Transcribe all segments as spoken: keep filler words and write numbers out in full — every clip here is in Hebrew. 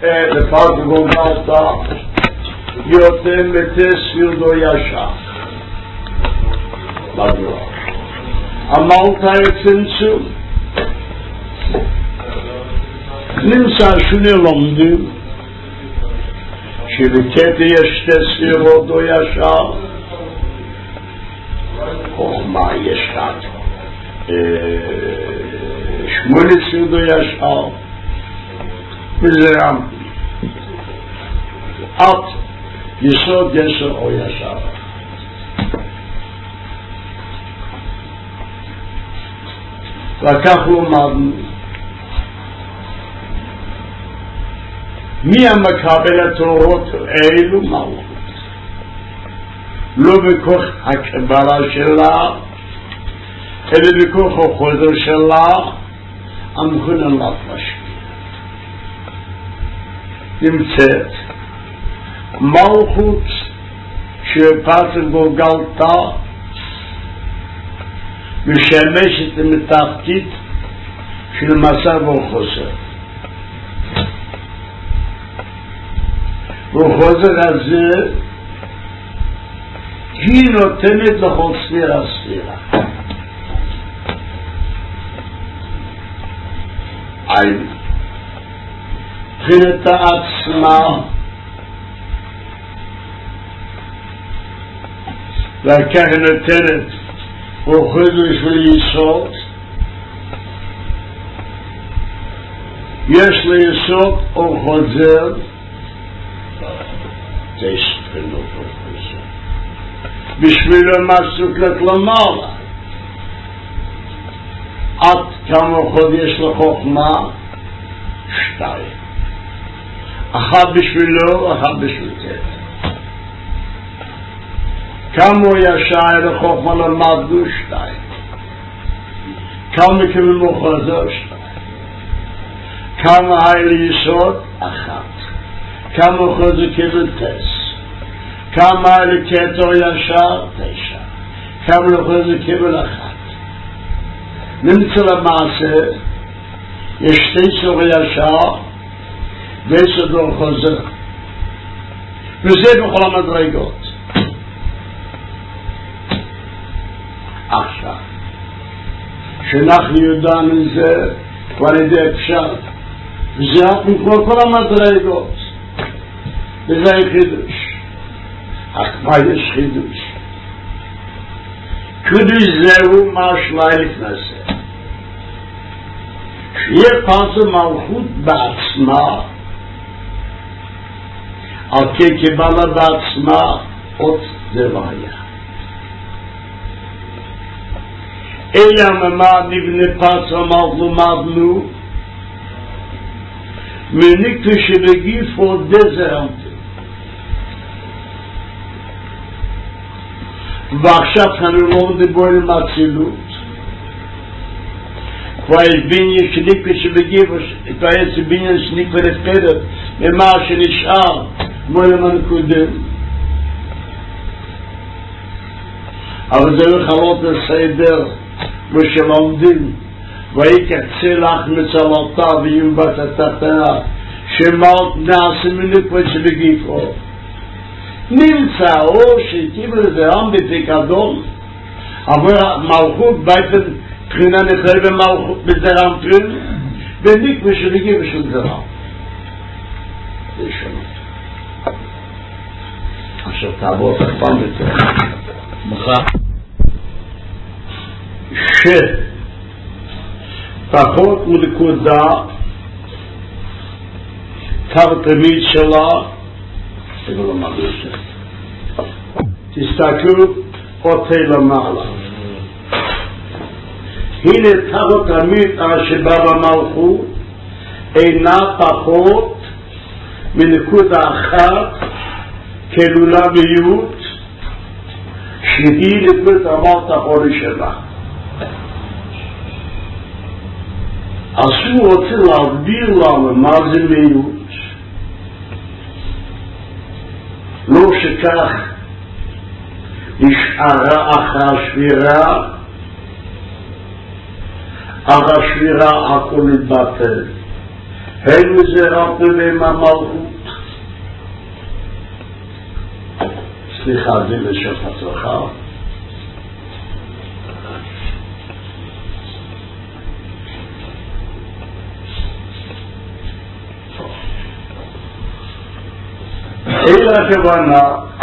לפעד גוגלתה יותר מטס ירדו ישר מדוע אמרת הצמצום נמצא שונה לומדים שבקטע יש טס ירדו ישר חוכמה יש רק שמונה ירדו ישר וזה את יסוד יסר או ישר וכך למדנו מי המקבל התורות האלו מלכות לא בכוח הקבלה שלה אלא בכוח החוזר שלה המכונן לפשט נמצאת מלכות שפרצת גולגלתה משמשת מתפקיד של מסע וחוסר וחוסר הזה היא נותנת לכל ספירה ספירה עין מבחינת עצמה וכך נותנת וחידוש ליסוד יש ליסוד וחוזר תשתנו וחוזר בשבילו מסוכת למעלה עד כמה חודש לחוכמה שתיים אחד בשבילו אחד בשבילתך כמה ישר לחוכמה למדו שתיים כמה כממו חוזר שתיים כמה היל יסוד אחת כמה חוזר כבל תס כמה היל כתו ישר תשע כמה חוזר כבל אחת נמצא למעשה יש שתי סורי ישר ויסודו חוזר וזה בכל המדרגות עכשיו שאנחנו יודעים מזה כבר ידי אפשר וזה אנחנו כמו כל המדרגות וזה חידוש אך מה יש חידוש חידוש זהו מה שלאי לפנסה שיהיה פרצה מלכות בעצמה על כקבלה בעצמה עוד דבעיה אלא ממה נבנה פרצה מלכות למדנו מניקתו שבגיפו דזרנטו ועכשיו כאן לא מדבר עם הצילות כבר יש בניין שניקתו שבגיפו כבר יש בניין שניקתו לפקדת ממה שנשאר כמו למען קודם אבל זה לא חלות לסדר ושלומדים ויקצה לך מצלתה ויומבת התחתנה שמות נעשה מניקות שבגיפו נמצא או שקיבל זה עם בפיקדון אבל מלכות בייתן תחינה נחל במלכות בזרם פרין וניקות שבגיפו של זרם זה שונות עכשיו תעבור תחפן בזה מחה ש פחות מנקודה קו תמיד שלה זה לא מרגיש תסתכלו אותי למעלה הנה קו תמיד שבא במלכות אינה פחות מנקודה אחת כלולה ביות שהיא נקודת אמרת החורי שלה אסור רוצה להגדיר לנו מה זה מיות לא שכך נשארה אחר השבירה אחר השבירה הכל מתבטל אין וזה רק נביאים המלכות. סליחה, זה לשף הצלחה. אלא הכוונה,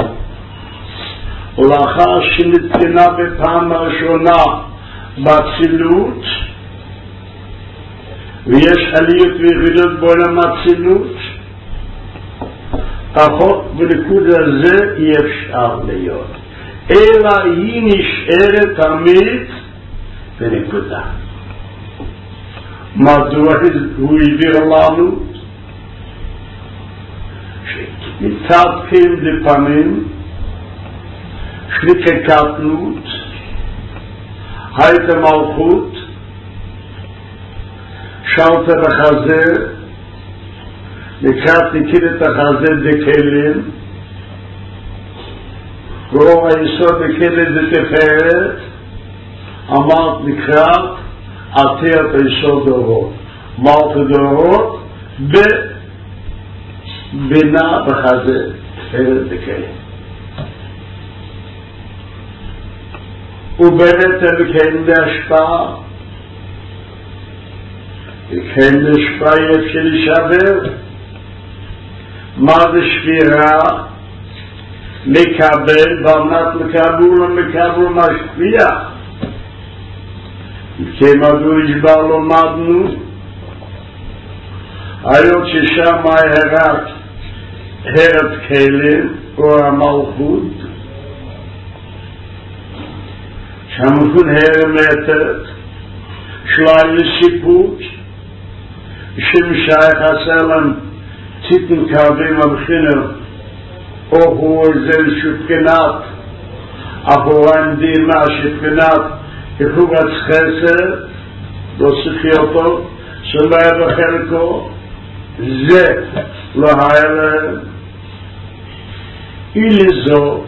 ולאחר שנתקנה בפעם הראשונה באצילות, ויש עליות וירידות בעולם האצילות, פחות בנקודה הזה אי אפשר להיות, אלא היא נשארת תמיד בנקודה. מדוע הוא הביא לנו? מצד כן לפעמים שליקה קטנות, הייתה מלכות, שאלת בחזה, לקראת נקיד את החזה דקלים, ואור היסוד נקיד את תפארת, אמרת לקראת עתירת היסוד דורות. מלכות דורות בבינה בחזה, תפארת דקלים. ובאמת הם כן בהשפעה, וכן בהשפעה אפשר לשבר. מה זה שבירה? מקבל, ברמת מקבל ומקבל משפיע. כמדו ישבר לומדנו, היות ששם הראת הרת כלים, או המלכות, שהמלכות הרמתת, שלל לסיפוק, שמשייך הסלם, ציטן קרבים הבחינר, או הוא זל שופקנת, אחורן דימה שופקנת, כחוגת חסר, לא צריכי אותו, שלא היה בחלקו, זה לא היה להם. אילי זאת,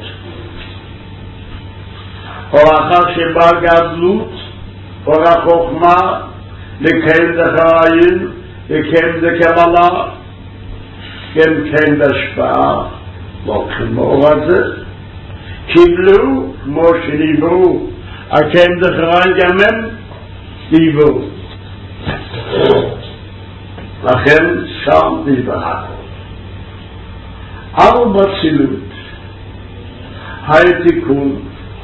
או אחר שבא גדלות, או החוכמה, לקיים דחראים, לקיים דקבלה, כן כן בהשפעה, לא כמו הזה, קיבלו כמו שניברו, הקיים דחראים גם הם ניברו. לכן שם נבחר. אבל בצילות, היה תיקון,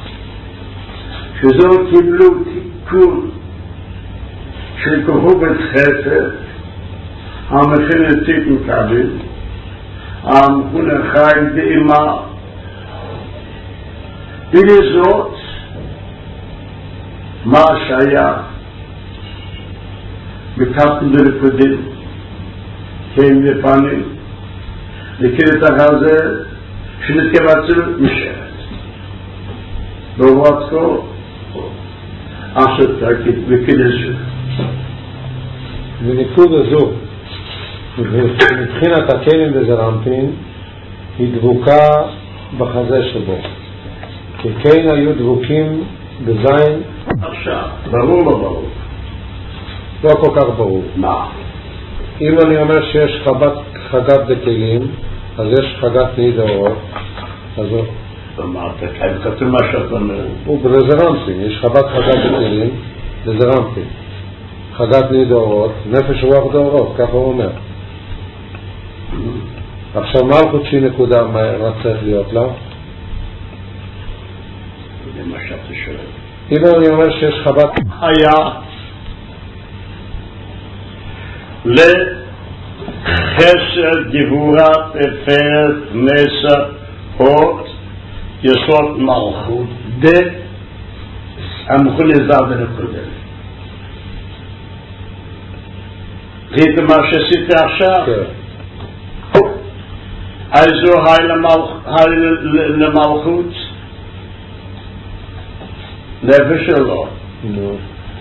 שזו קיבלו תיקון של כוכבת חסד, המכין תיקון קביל, המכון החיים דאימה, ולזאת מה שהיה מקפן דרפדים, כן לפנים, לקראת את החזה שנתקבצל משרת. בוואטקו, אשר תקית וכדשו. בנקוד הזו, מבחינת הכלים בזרמפין, היא דבוקה בחזה שבו. כי כן היו דבוקים בזין. עכשיו, ברור לא ברור? לא כל כך ברור. מה? אם אני אומר שיש חגת, חגת בכלים, אז יש חגת נהידרות, אז הוא... אמרת, כאן כתוב מה שאת אומרת. הוא בזרמפין, יש חגת חגת בכלים, בזרמפין. חגת נהידרות, נפש רוח דורות, ככה הוא אומר. עכשיו מלכות שהיא נקודה, מה צריך להיות לה? זה מה שאתה שואל. אם אני אומר שיש חבת... היה לחסר גבורה תפארת נסע עוד יסוד מלכות דה המכון לזר בנקודה. ראית מה שעשיתי עכשיו? כן. איזו היי למלכות? נפש שלו. נו.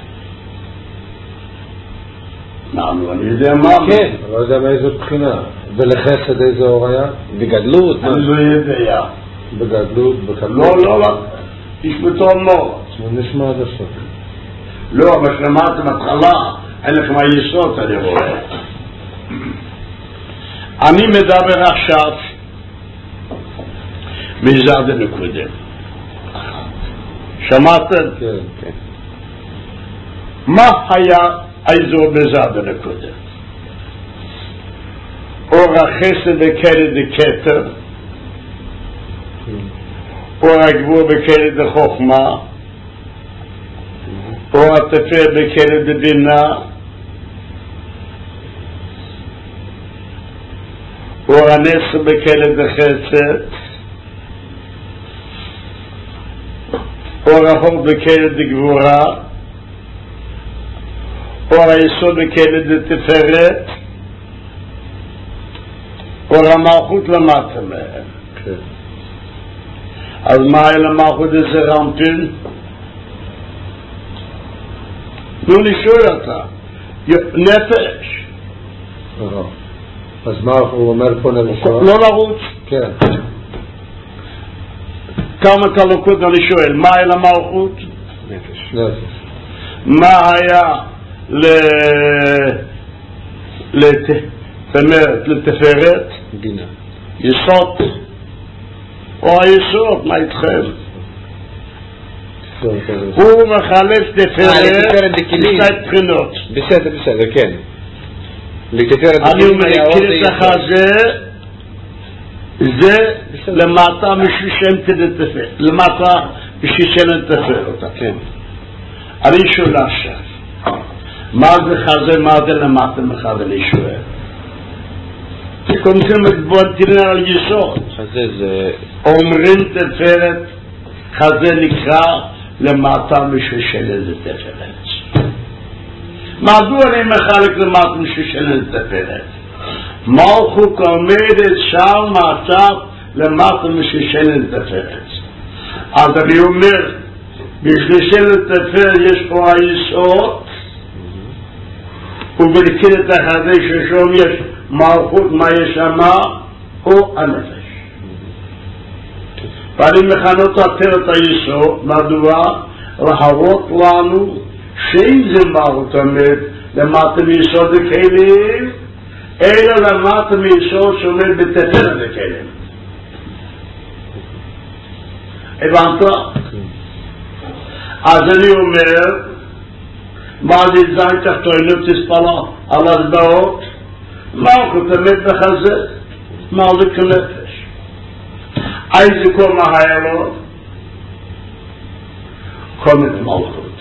נענו, אני יודע מה. כן, לא יודע מאיזו בחינה. ולחסד איזו אור היה? בגדלות. אני לא יודע. בגדלות, בקדלות. לא, לא, לא. תשמתון לא. זה נשמע עד הסוף. לא, אבל שלמדת מהתחלה, אין לך מהיסוד, אני רואה. אני מדבר עכשיו מזד הנקודה. שמעתם? כן. מה היה האזור מזד הנקודה? אור החסד וקרב דקטר, אור הגבור בקרב דחוכמה, אור התפאר בקרב דבינה, אור הנס בקרב דחסד, אור החור בקרב דגבורה, אור היסוד בקרב דתפארת, אור המלכות למטה מהם. אז מה היה למלכות איזה רמפין? נו לשאול אותה. נפש. אז מה הוא אומר פה לראשון? לא לרוץ. כן. כמה קלוקות אני שואל, מה היה למלכות? נפש. נפש. מה היה ל... לת... תמרת, לתפארת? בינה. יסוד. או היסוד, מה איתכם? הוא מחלף תפארת בשתי בחינות. בסדר, בסדר, כן. אני אומר, כנסת החזה זה למטה משושן תפארת, למטה משושן תפארת. כן. אני שואל עכשיו, מה זה חזה, מה זה למטה מחזה, אני שואל. קודם מתבוננים על יסוד. חזה זה... אומרים תפארת, חזה נקרא למטה משושלת תפארת. מדוע אני מחלק למטה משושלת תפארת? מלכות עומדת שם מעכשיו למטה משושלת תפארת. אז אני אומר, בשושלת תפארת יש פה היסוד, ובלכת החזה ששום יש מלכות מה יש שמה או הנפש. ואני מכנות יותר את היסוד, מדוע? להראות לנו שאין זה מלכות עומד למטה מיסוד הכלים, אלא למטה מיסוד שעומד בתפארת הכלים. הבנת? אז אני אומר, מה זה זין תחתונות תספלה על הסדרות? מלכות עומד בחזה, מלכות כנפש. איזה קומה היה לו? קומת מלכות.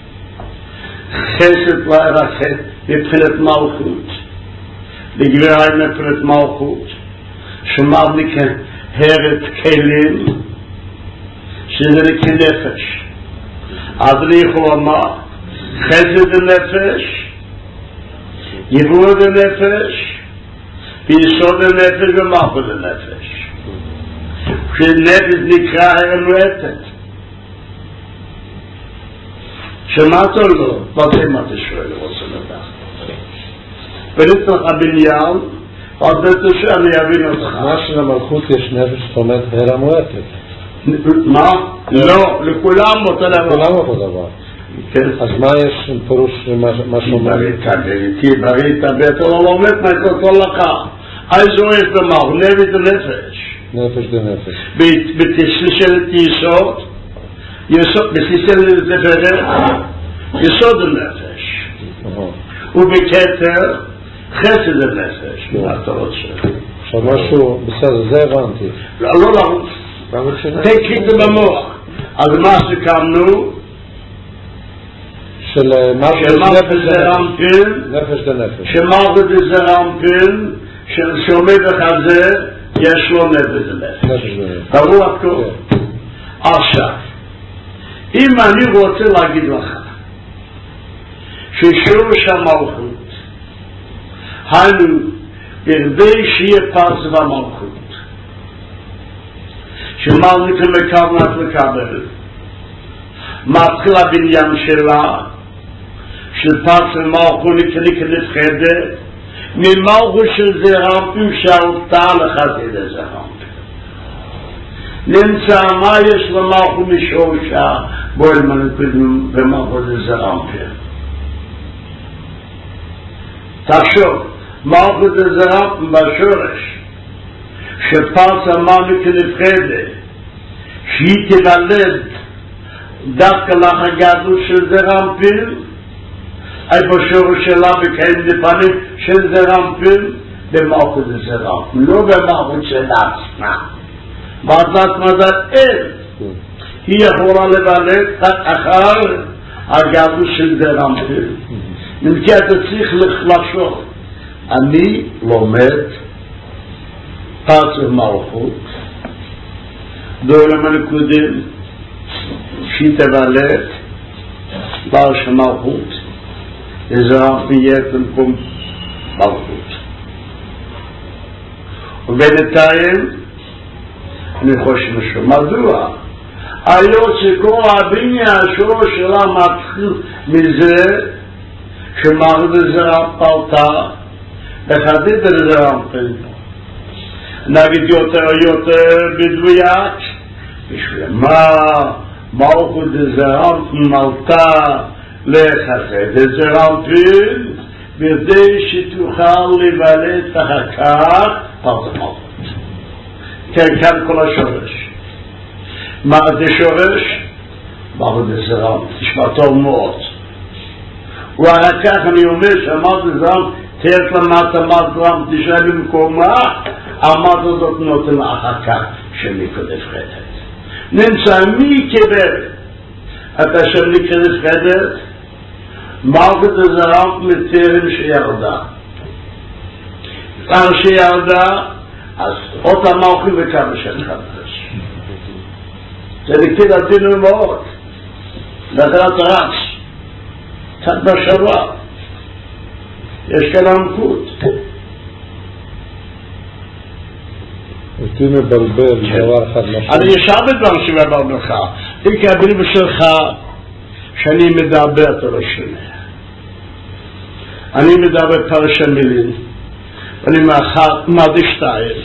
חסד להירחת מבחינת מלכות. לגבירה מבחינת מלכות. שמרניק הרת כלים, שזה כנפש. אז אני יכול לומר, חסד הנפש, יבוד הנפש, ויסוד הנפש ומלכות הנפש. כשנפש נקרא המועטת. שמעת או לא? בזה מה אתה שואל, רוצה לדעת. ונית לך בניין, עוד בטח שאני אבין אותך. מה שלמלכות יש נפש, זאת אומרת, הר המועטת. מה? לא, לכולם אותו דבר. לכולם אותו דבר. אז מה יש פירוש מה שאומר? כי ברית הבית לא לומד מה כל לך. איזו יש במר, נפש ונפש. נפש ונפש. בתשלשלת יסוד, בתשלשלת תפארת, יסוד הנפש. ובכתר, חסד הנפש. מה אתה רוצה? עכשיו משהו, בסדר, זה הבנתי. לא לרוץ. תקחי את זה במוח. אז מה שקמנו, של נפש ונפש, נפש ונפש. שמלכות זה רמפין, שעומד בחזה, יש לו נפש ונפש. ברור הכל. עכשיו, אם אני רוצה להגיד לך, ששורש המלכות, היינו, בכדי שיהיה פרס במלכות, שמלכות מקבלת לקבל, מתחיל הבניין שלה, של פרס המלכות נקרא נפחדת, ממלכות של זה רמפים שעלתה לחזית איזה רמפים. נמצא מה יש למלכות משורשה, בואי מנקדים במלכות איזה רמפים. תחשוב, מלכות הזרמפן בשורש, שפרס אמרנו כנפחדת, שהיא תיוולד דווקא לאחר הגדלות של זרמפן, איפה שורש שלה בקיים דפנים של זרמפן, במלכות הזרמפן, לא במלכות של עצמה. מעצת מדעת אין, היא יכולה לבלד רק אחר הגדלות של זרמפן. נמכי אתה צריך לחשוב, אני לומד פרס ומלכות, בעולם הנקודים, שהיא תבלד בר של מלכות, זרמפן יהיה במקום מלכות. ובינתיים אני חושב משהו, מדוע? היות שכל הבניין השור שלה מתחיל מזה שמערכת הזרמפן פלטה לחדד על זרמפן. נגיד יותר יותר בדויק, בשביל מה מלכות הזרמפן מלטה לחדד על זרמפן, כדי שתוכל לבלט אחר כך פלטה מלכות. כן, כאן כל השורש. מה זה שורש? מלכות הזרמפן, תשמע טוב מאוד. ואחר כך אני אומר שאמרת הזרמפן תהיה למטה מזרם תשאר במקומה, אמרת זאת נותן אחר כך שמיקו נפחדת. נמצא מי קיבל את השם ניקה נפחדת? מלכות הזרמפן מטרם שירדה. אחר שירדה, אז אותה מלכים וכמה שם חדש. זה נקטין עדינו מאוד. לדעת רץ. קצת בשבוע. יש כאן עמקות. אותי מבלבל דבר אחד משהו. אני ישר בדבר שמבלבל לך. אם כי הבריב שלך שאני מדבר אתה לא שומע. אני מדבר פרשת מילים. אני מעדיף שתיים.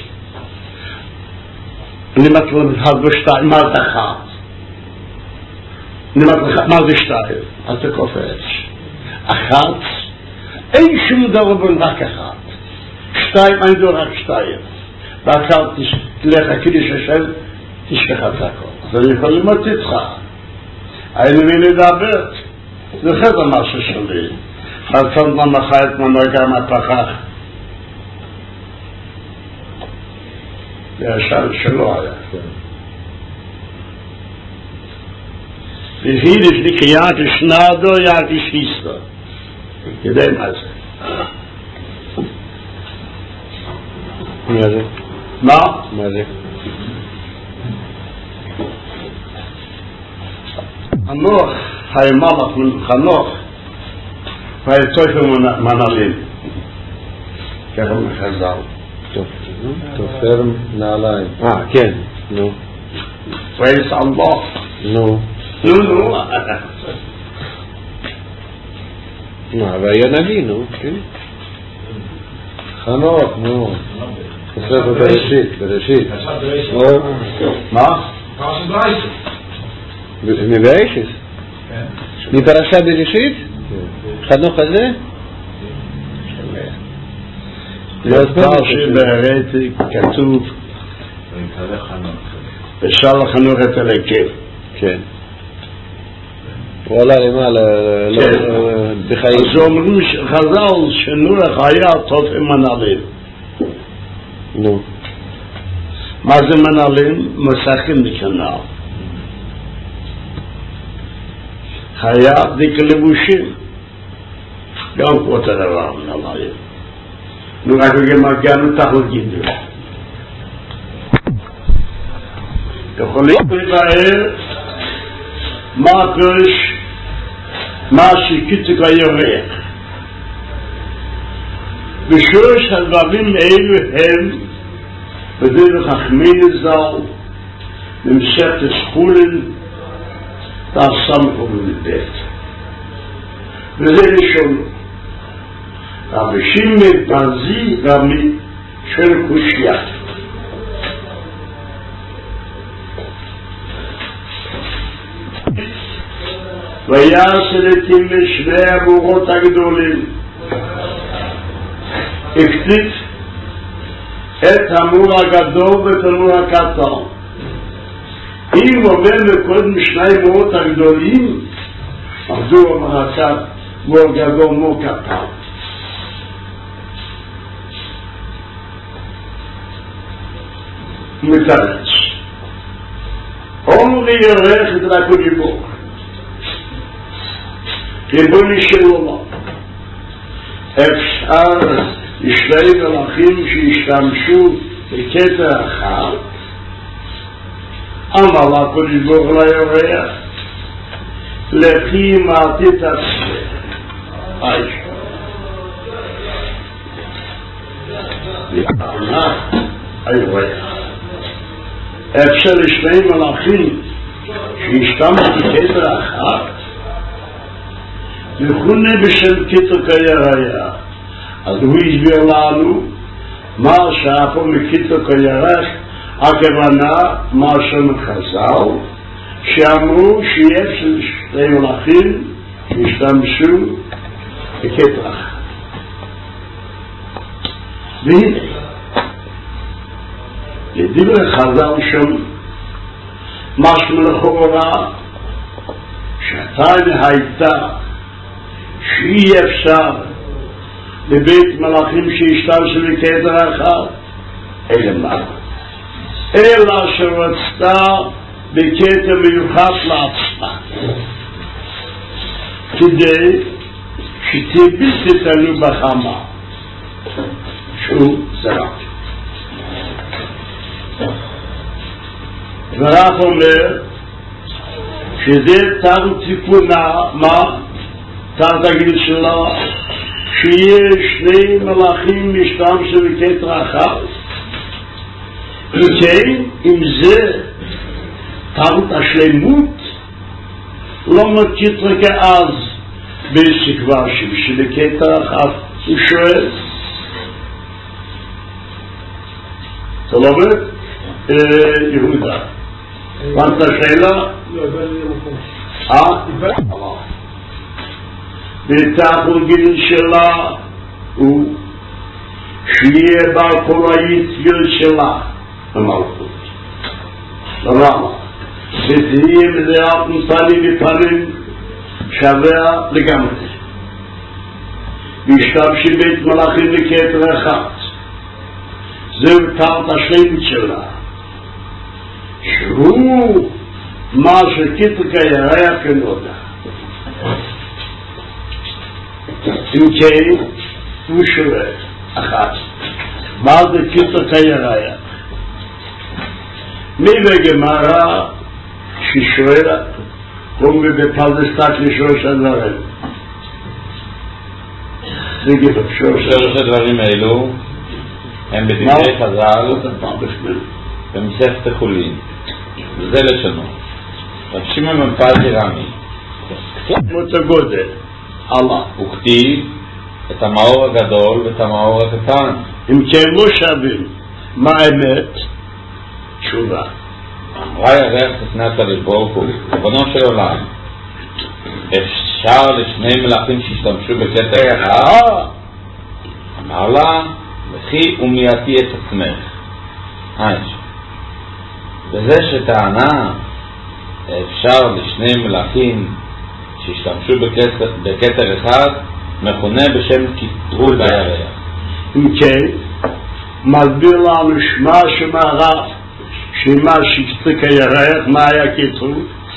אני מעדיף שתיים. מעדיף אחת. אני מעדיף שתיים. אל תקופץ. אחת. אין שום דבר בין רק אחת. שתיים, אני דור רק שתיים. ואחת תלך הקידיש השם, תשכח את הכל. אז אני יכול ללמוד איתך. אני מדבר. זה חזר משהו שלי. חלצון ממך את מנהגה מהפחח. זה השאל שלו היה. ויידיש לי כיאתי שנדו, יאתי שיסטו. כדי מה זה? מה זה? מה? מה זה? חנוך, היה מלך חנוך, והיה תופר מנהלים. ככה מחזר. תופר נעליים. אה, כן. נו. פרייס אללה. נו. נו, נו. מה, והיה נביא, נו, כן. חנוך, נו. בספר בראשית, בראשית. מה? מבראשית? מפרשת בראשית? חנוך הזה? בפרשת בראשית כתוב ושלח חנוך את אלוקים. כן. הוא עלה למעלה בחיים. אז אומרים חז"ל שנוח היה תופר מנהלים. נו. מה זה מנהלים? משחקים בכנר. היה דיק לבושים. גם אותו דבר מנהלים. נו רק גם הגענו תחת גידול. יכולים לבאר מה הפירוש מה שקיצוק היורך. בשורש הדברים האלו הם בדרך חכמים ז"ל במסכת סחולין תעסם ובבית. וזה ראשון. רבי שמעון פרזי רבי של קושיה. ויעש אלוקים לשני הבורות הגדולים הקציץ את המור הגדול ואת המור הקטן. אם אומר מקודם שני מורות הגדולים, אז הוא אומר הקט, מור גדול מור קטן. מתרץ. אומרי ירך את הקודש ברוך ריבונו של עולם, אפשר שני מלאכים שהשתמשו בכתר אחד, אמר לקודש ברוך לירח, לפי מה תתעשה. הירח אפשר שני מלאכים שהשתמשו בכתר אחד מכונה בשם כתר כירח. אז הוא הסביר לנו מה שאפו מכתר כירח, הכוונה מה שמחז"ל שאמרו שיש שני מלאכים שהשתמשו בכתר אחד. והנה לדברי חז"ל שם משמע לכאורה שעדיין הייתה שאי אפשר לבית מלאכים שהשתמשו בכתר אחד, אלא מה? אלא שרצתה בכתר מיוחד לעצמה כדי שתהיה בלתי תלוי בחמה שהוא זרק. ורב אומר שזה תר תיקונה, מה? תר תגיד שלה שיש שני מלאכים משתמשו בכתר אחד, וכן אם זה תר השלמות לא מכתר כאז בסקווה שבכתר אחד. הוא שואל אתה לא אומר? יהודה הבנת השאלה? לא, אבל זה מקום אה? ותחול גיל שלה הוא שיהיה בה כל היציאות שלה המלכות. למה? ותהיה מזרעת מפנים מפנים שווה לגמרי. והשתמשו בית מלאכים בכתר אחד. זהו תרת השלמות שלה. שהוא מה שכתר כירח כנודע. אם כן, הוא שואל אחת, מה זה כתר כירח? מי בגמרא ששואל, אומרים בפלדסטק לשלוש הדברים. זה גדול, שלוש הדברים האלו הם בדברי חז"ל במסכת חולין, וזה לשונו. רב שמעון בן פזי רמי מות הגודל Allah הוא כתיב את המאור הגדול ואת המאור הקטן. אם כן לא שווים מה האמת? תשובה. אמרה ירח לפני הקדוש ברוך הוא, ריבונו של עולם, אפשר לשני מלאכים שהשתמשו בכתר אחד? אמר לה, וכי ומייתי את עצמך. וזה שטענה אפשר לשני מלאכים שהשתמשו בכתר, בכתר אחד מכונה בשם כתרו בירח. אם כן, מסביר לנו שמה שמערה שמה שכתר כירח, מה היה כתרו?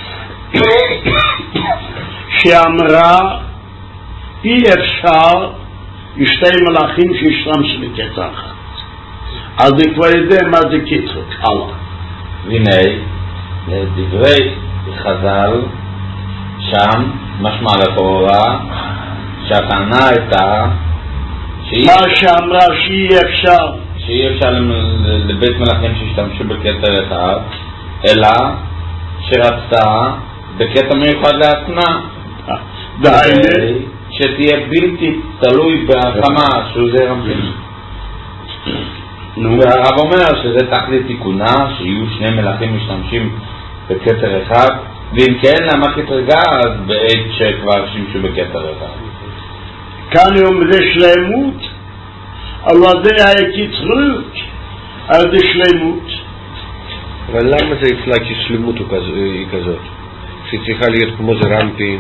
שאמרה אי אפשר שתי מלאכים שהשתמשו בכתר אחד. אז אני כבר יודע מה זה כתר, הלאה. והנה, לדברי חז"ל, שם משמע לכאורה שהטענה הייתה מה שאמרה שאי אפשר שאי אפשר לבית מלאכים שהשתמשו בכתר אחד, אלא שרצתה בכתר מיוחד לעצמה, דהיינו שתהיה בלתי תלוי בהחמה שהוא זה רמזים. והרב אומר שזה תכלית תיקונה, שיהיו שני מלאכים משתמשים בכתר אחד, ואם כן למה כתר גז בעת שכבר שימשו בכתר אחד? כאן היום זה שלמות, על ידי הקצרות, על ידי שלמות. אבל למה זה אצלה כשלמות היא כזאת? שהיא צריכה להיות כמו זה רמפין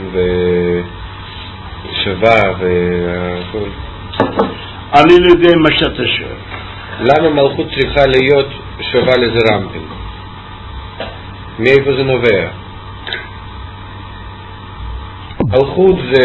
ושווה והכל? אני לא יודע מה שאתה שואל. למה מלכות צריכה להיות שווה לזה רמפין? מאיפה זה נובע? מלכות זה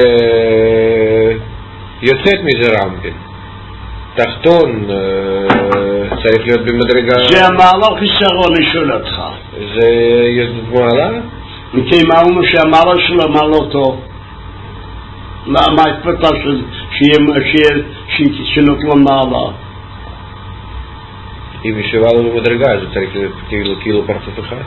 יוצאת מזה רמפין. תחתון צריך להיות במדרגה... זה המעלה חיסרון, אני שואל אותך. זה מעלה? וכי אמרנו שהמעלה שלו מעלה טוב. מה התפתה שנות לו מעלה? אם היא שווה לו במדרגה, זה צריך להיות כאילו פרצוף אחד.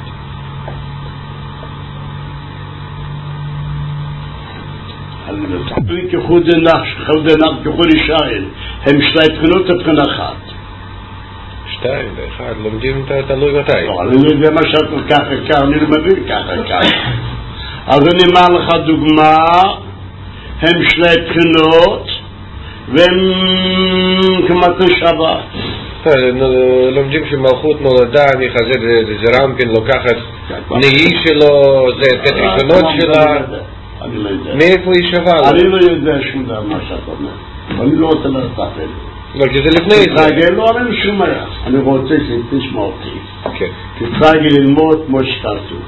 כחוד דנח, כחוד דנח, כחוד ישראל, הם שתי תכונות תכונה אחת. שתיים ואחד, לומדים את התלוי מתי. לא, אני לא יודע מה שאת ככה ככה, אני לא מבין ככה ככה. אז אני אומר לך דוגמה, הם שתי תכונות, והם כמעט שווה. לומדים שמלכות נולדה מחזה זה רמפין, לוקחת נהי שלו, זה את התכונות שלה. אני לא יודע. מאיפה היא שווה? אני לא יודע שום דבר מה שאת אומר. אני לא רוצה לטפל. לא, כי זה לפני זה. תתרגל, לא אומר שום היה. אני רוצה שתשמע אותי. כן. תתרגל ללמוד כמו שכתוב.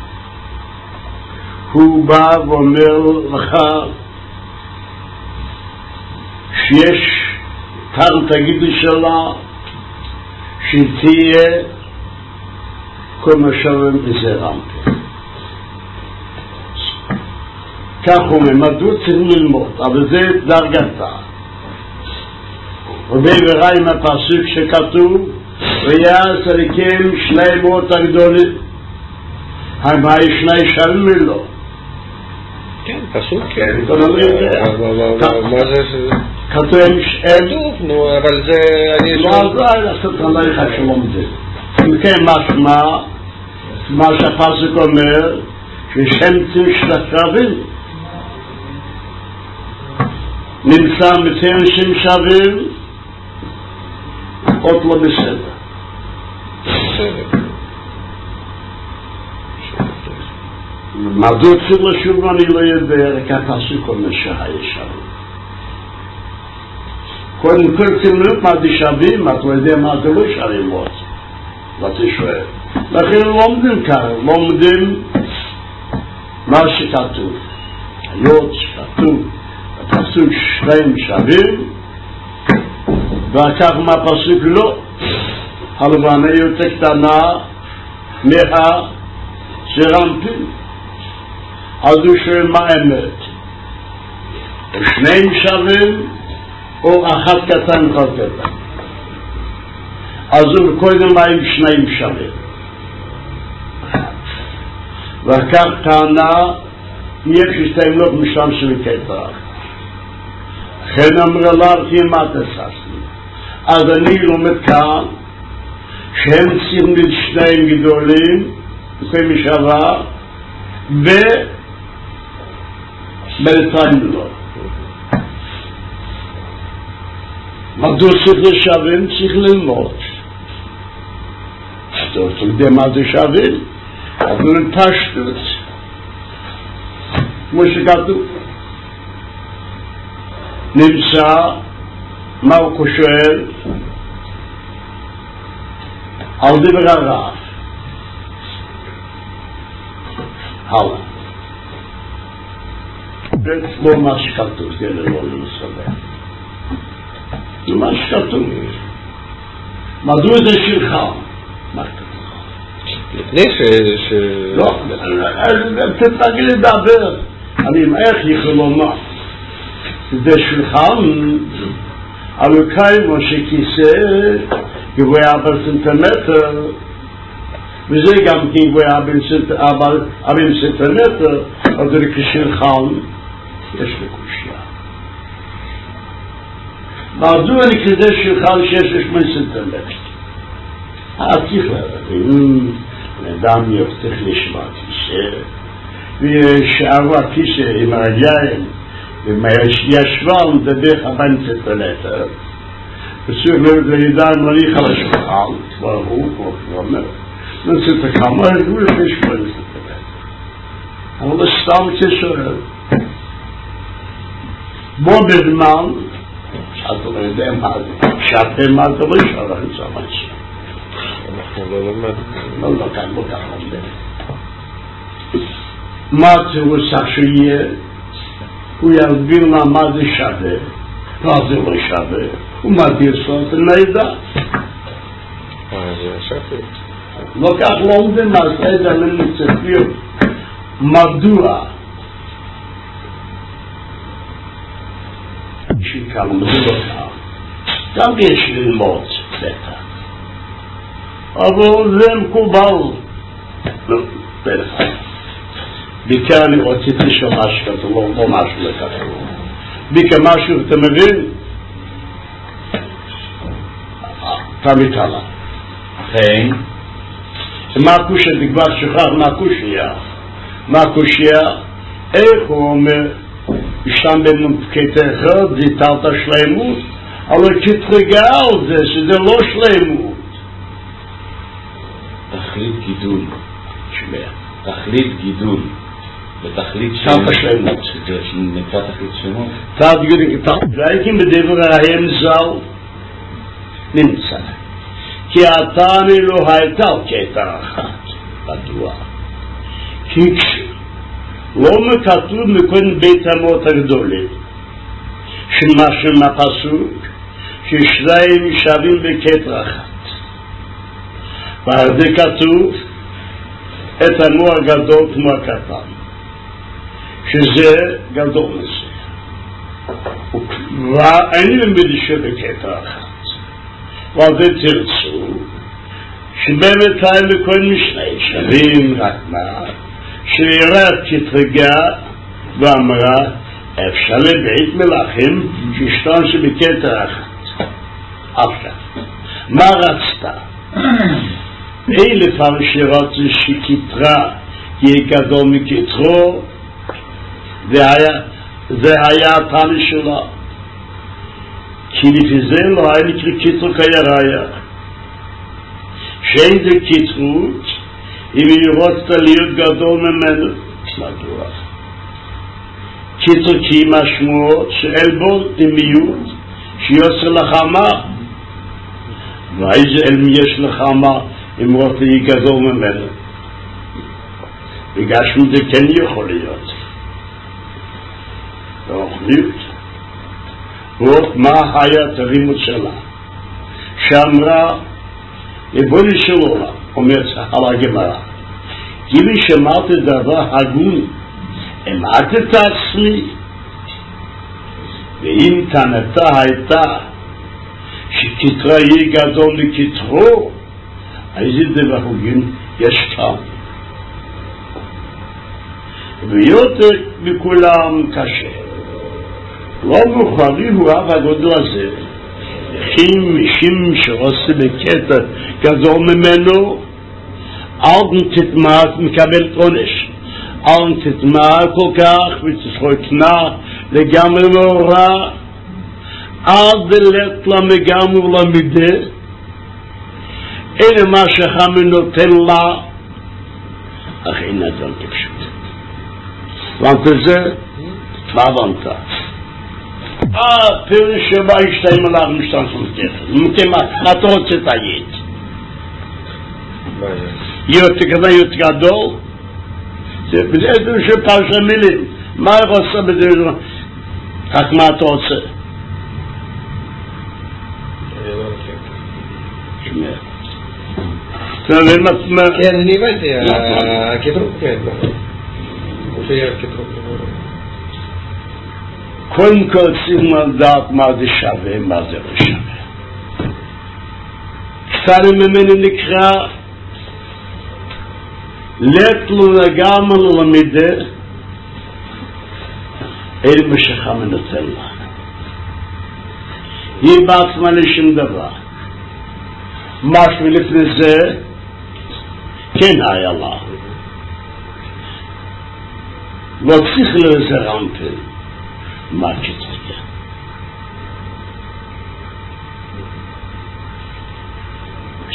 הוא בא ואומר לך שיש כאן תגיד לי שלה שתהיה כל מה שווה מזה רמפין. כך הוא מדוע צריך ללמוד, אבל זה דרגתה. ובעברה עם הפסוק שכתוב, ויעש אלוקים שני מות הגדולים. מה שני שווים לו? כן, פסוק, כן. מה זה? כתוב הם... כתוב, נו, אבל זה... לא עזר לעשות עליך שלום זה. אם כן, משמע, מה שהפסוק אומר, ששם שווים. נמצא מתי אנשים שווים, עוד לא בסדר. מדוע צריך לשוב אני לא יודע, רק הפסוק אומר שהיה שווים. קודם כל תלמוד מה זה שווים, אתה לא יודע מה זה לא שווים עוד. ואתה שואל. לכן לומדים כאן, לומדים מה שכתוב. היות שכתוב, הפסוק שתיים שווים, וכך מהפסוק לא. הלבנה יותר קטנה מה שרמפין. אז הוא שואל מה אמת. שניים שווים, או אחד קטן אחד קטן. אז הוא קודם מה עם שניים שווים. וכך טענה, יש שתיים לא משם שבקטר. לכן אמרה לה, מה תססנו? אז אני לומד כאן, שהם צריכים להיות שניים גדולים, וכל משווה, ובינתיים לא. מדוע צריך לשווים? צריך ללמוד. אתה יודע מה זה שווים? אבל פשטות. כמו שכתוב. נמצא, מה הוא שואל? על דבר הרב. הלאה. זה לא מה שכתוב, זה לא לסדר. זה מה שכתוב. מדוע זה שלך? מה כתוב? לפני ש... לא, תתרגל לדבר. אני איך יכול לומר? זה שלך, אבל כמו שכיסא גבוה בסנטימטר, וזה גם גבוה בסנטימטר, אז זה כשלך, יש לי קושיה. מדוע אני כזה שלך שיש שמונה סנטימטר? צריך להבין, אדם יוצא לשמוע כיסא, ושערו הכיסא עם הרגליים, וישבה ומדבר ארבעים סנטימטר, בסדר, זה ידיים מניח על השולחן, ברור, הוא אומר, נצא את הכמה, הוא לפני שפועל את זה. אבל זה סתם כשואל. בוא בזמן, שאתה לא יודע מה זה, שאתה מה זה לא ישאר, אני צריך מה ישאר. אנחנו לא לומד. לא, לא, כאן לא כך לומד. מה צריך שיהיה? הוא יסביר לה מה זה שווה, מה זה לא שווה, הוא מדיר סוף נדע. אה, זה שווה. לא כך לומדים, אז נדע למצפיר. מדוע? שיקלנו זה לא כך. גם יש ללמוד בטח. אבל זה מקובל. לא, בטח. בעיקר אני רציתי שמשהו כזה, לא, לא משהו לכזה. בעיקר משהו, אתה מבין? אתה מתעלה. כן. מה הקושיה, תקבע שכח מה הקושיה? מה הקושיה? איך הוא אומר, ישתם במקטע אחד, זיתרת שלמות, אבל כתרגע על זה, שזה לא שלמות. תכלית גידול. שומע. תכלית גידול. בתכלית שלמות. זה נקרא תכלית שלמות. והייתם בדבריהם ז"ל נמצא. כי התניא לא הייתה קטע אחת. מדוע? כי לא כתוב מכל בית אמות הגדולים שמשהו מהפסוק ששניים שווים בקטע אחת. ועל זה כתוב את המו הגדול כמו הקטן, שזה גדול מזה. ואני למד שבקטע אחת. ועל זה תרצו שבאמת היה לכל משני שווים רק מה שירד כתרגע ואמרה אפשר לבית מלאכים שישתון שבקטע אחת. עכשיו, מה רצתה? אלף הרשירות שכתרה יהיה גדול מכתרו, זה היה, זה היה התניא שלה. כי לפי זה לא היה נקרא כתרו כיריה. שאין זה כתרות, אם היא רוצה להיות גדול ממנו. מדוע? כתר כי משמעות שעלבון דמיות שיוצר לחמה. ואיזה אלמי יש לחמה אם רוצה להיות גדול ממנו. בגשם זה כן יכול להיות. רוחניות. ועוד מה היה תרימות שלה? שאמרה יבוני שלו, אומרת על הגמרא, כאילו שמעת דבר הגון, אמרת את עצמי, ואם טענתה הייתה שכתרה יהיה גדול מכתרו, איזה דבר הגון יש כאן. ויותר מכולם קשה. לא מוכרי הוא אב הגודל הזה, וכי משום שעושה בקטע גדול ממנו, אל תתמעט מקבל עונש, אל תתמעט כל כך ותתחותנה לגמרי מאורה, אל דלת לה מגמר למידה, אלה מה שחמי נותן לה, אך אין אדם כפשוט. ואנת זה? מה ואנתה? אה, פירוש שבה ישתיים עליו משתן סמכתך. מה אתה רוצה תגיד? להיות כזה להיות גדול? זה בזה שפרשה מילים. מה היא רוצה בזה? רק מה אתה רוצה? שומע. כן, אני הבנתי. הכתרוב, כן. הוא שיהיה הכתרוב. קודם כל צריכים לדעת מה זה שווה, מה זה לא שווה. קצת ממנו נקרא לת לו לגמרי למידה, אין משכה מנותן לה. היא בעצמה לשום דבר. משהו לפני זה, כן היה לה. לא צריך לזה רמפל. מה כתרגע?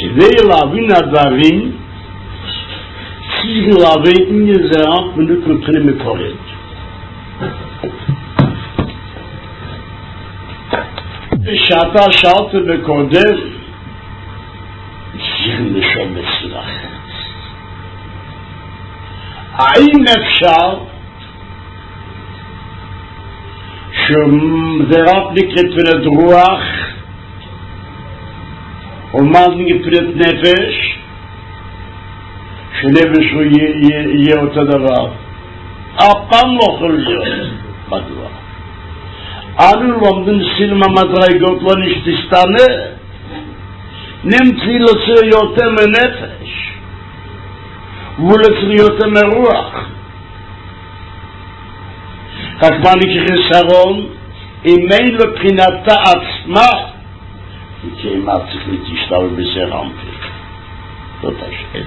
כדי להבין הדברים צריך להבין את זה רק מבחינה מקורית. שאתה שאלת בקודם צריך לשאול אצלך האם אפשר שזה רק נקראת פנת רוח ומה זה נקראת נפש שנפש הוא יהיה אותו דבר אף פעם לא יכול להיות מדוע אנו לומדים סילמה מדרגות לא נשתסתנה נמציא לציר יותר מנפש ולציר יותר מרוח רק מה נקרא שרון אם אין לבחינתה עצמה כי אם את צריך להתשתל בזה רמפי זאת השאלה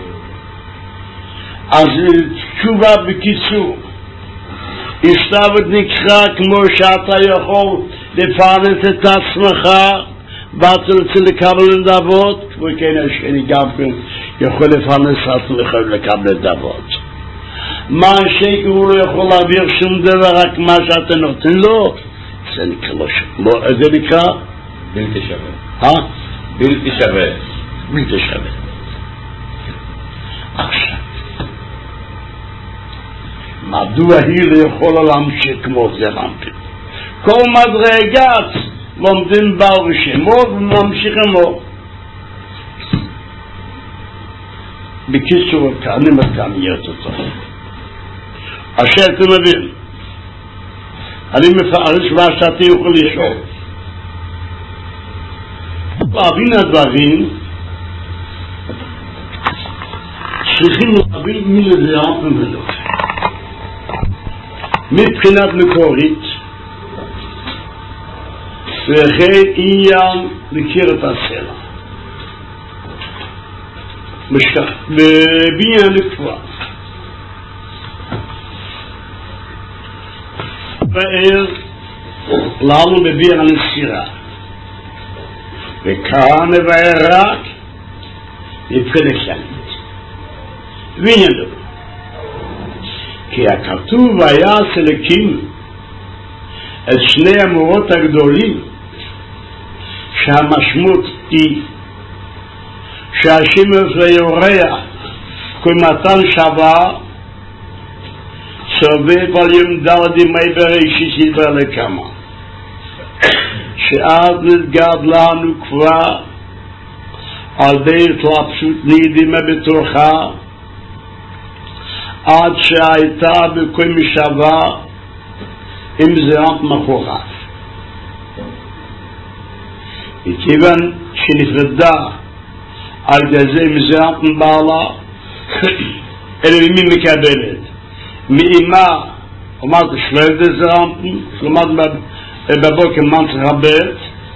אז תשובה בקיצור השתוות נקרא כמו שאתה יכול לפרנס את עצמך ואתה רוצה לקבל נדבות כמו כן השני גם כן יכול לפרנס עצמך לקבל נדבות מה השקר הוא לא יכול להעביר שום דבר רק מה שאתה נותן לו זה נקרא לא שמה זה נקרא בלתי שווה אה? בלתי שווה בלתי שווה עכשיו מדוע היא לא יכולה להמשיך כמו זה רמפים כל מדרגת לומדים בר ושמות וממשיכים לו בקיצור אני מקניות אותו אשר אתם מבין אני מפרש מה שאתה יכול לשאול להבין הדברים צריכים להבין מי לזה רמפים ולא מבחינת מקורית וכן עניין מכיר את הסלע בבניין לקבוע בער לנו בביר הנסירה וכאן מבאר רק מבחינת שלמת ועניין לו כי הכתוב היה סלקים את שני המורות הגדולים שהמשמעות היא שהשמש ויורח כמתן שווה סובב על יום דלת ימי בראשית ידבר לכמה שאז נתגד לנו כבר על די התלבשות נדימה בתוכה עד שהייתה בכל משווה עם זרעת מחורף וכיוון שנפרדה על גזי מזרעת מבעלה אלא מי מקבלת מאימה אומרת שלד זרעת שלומד בבוקר מנצח הבית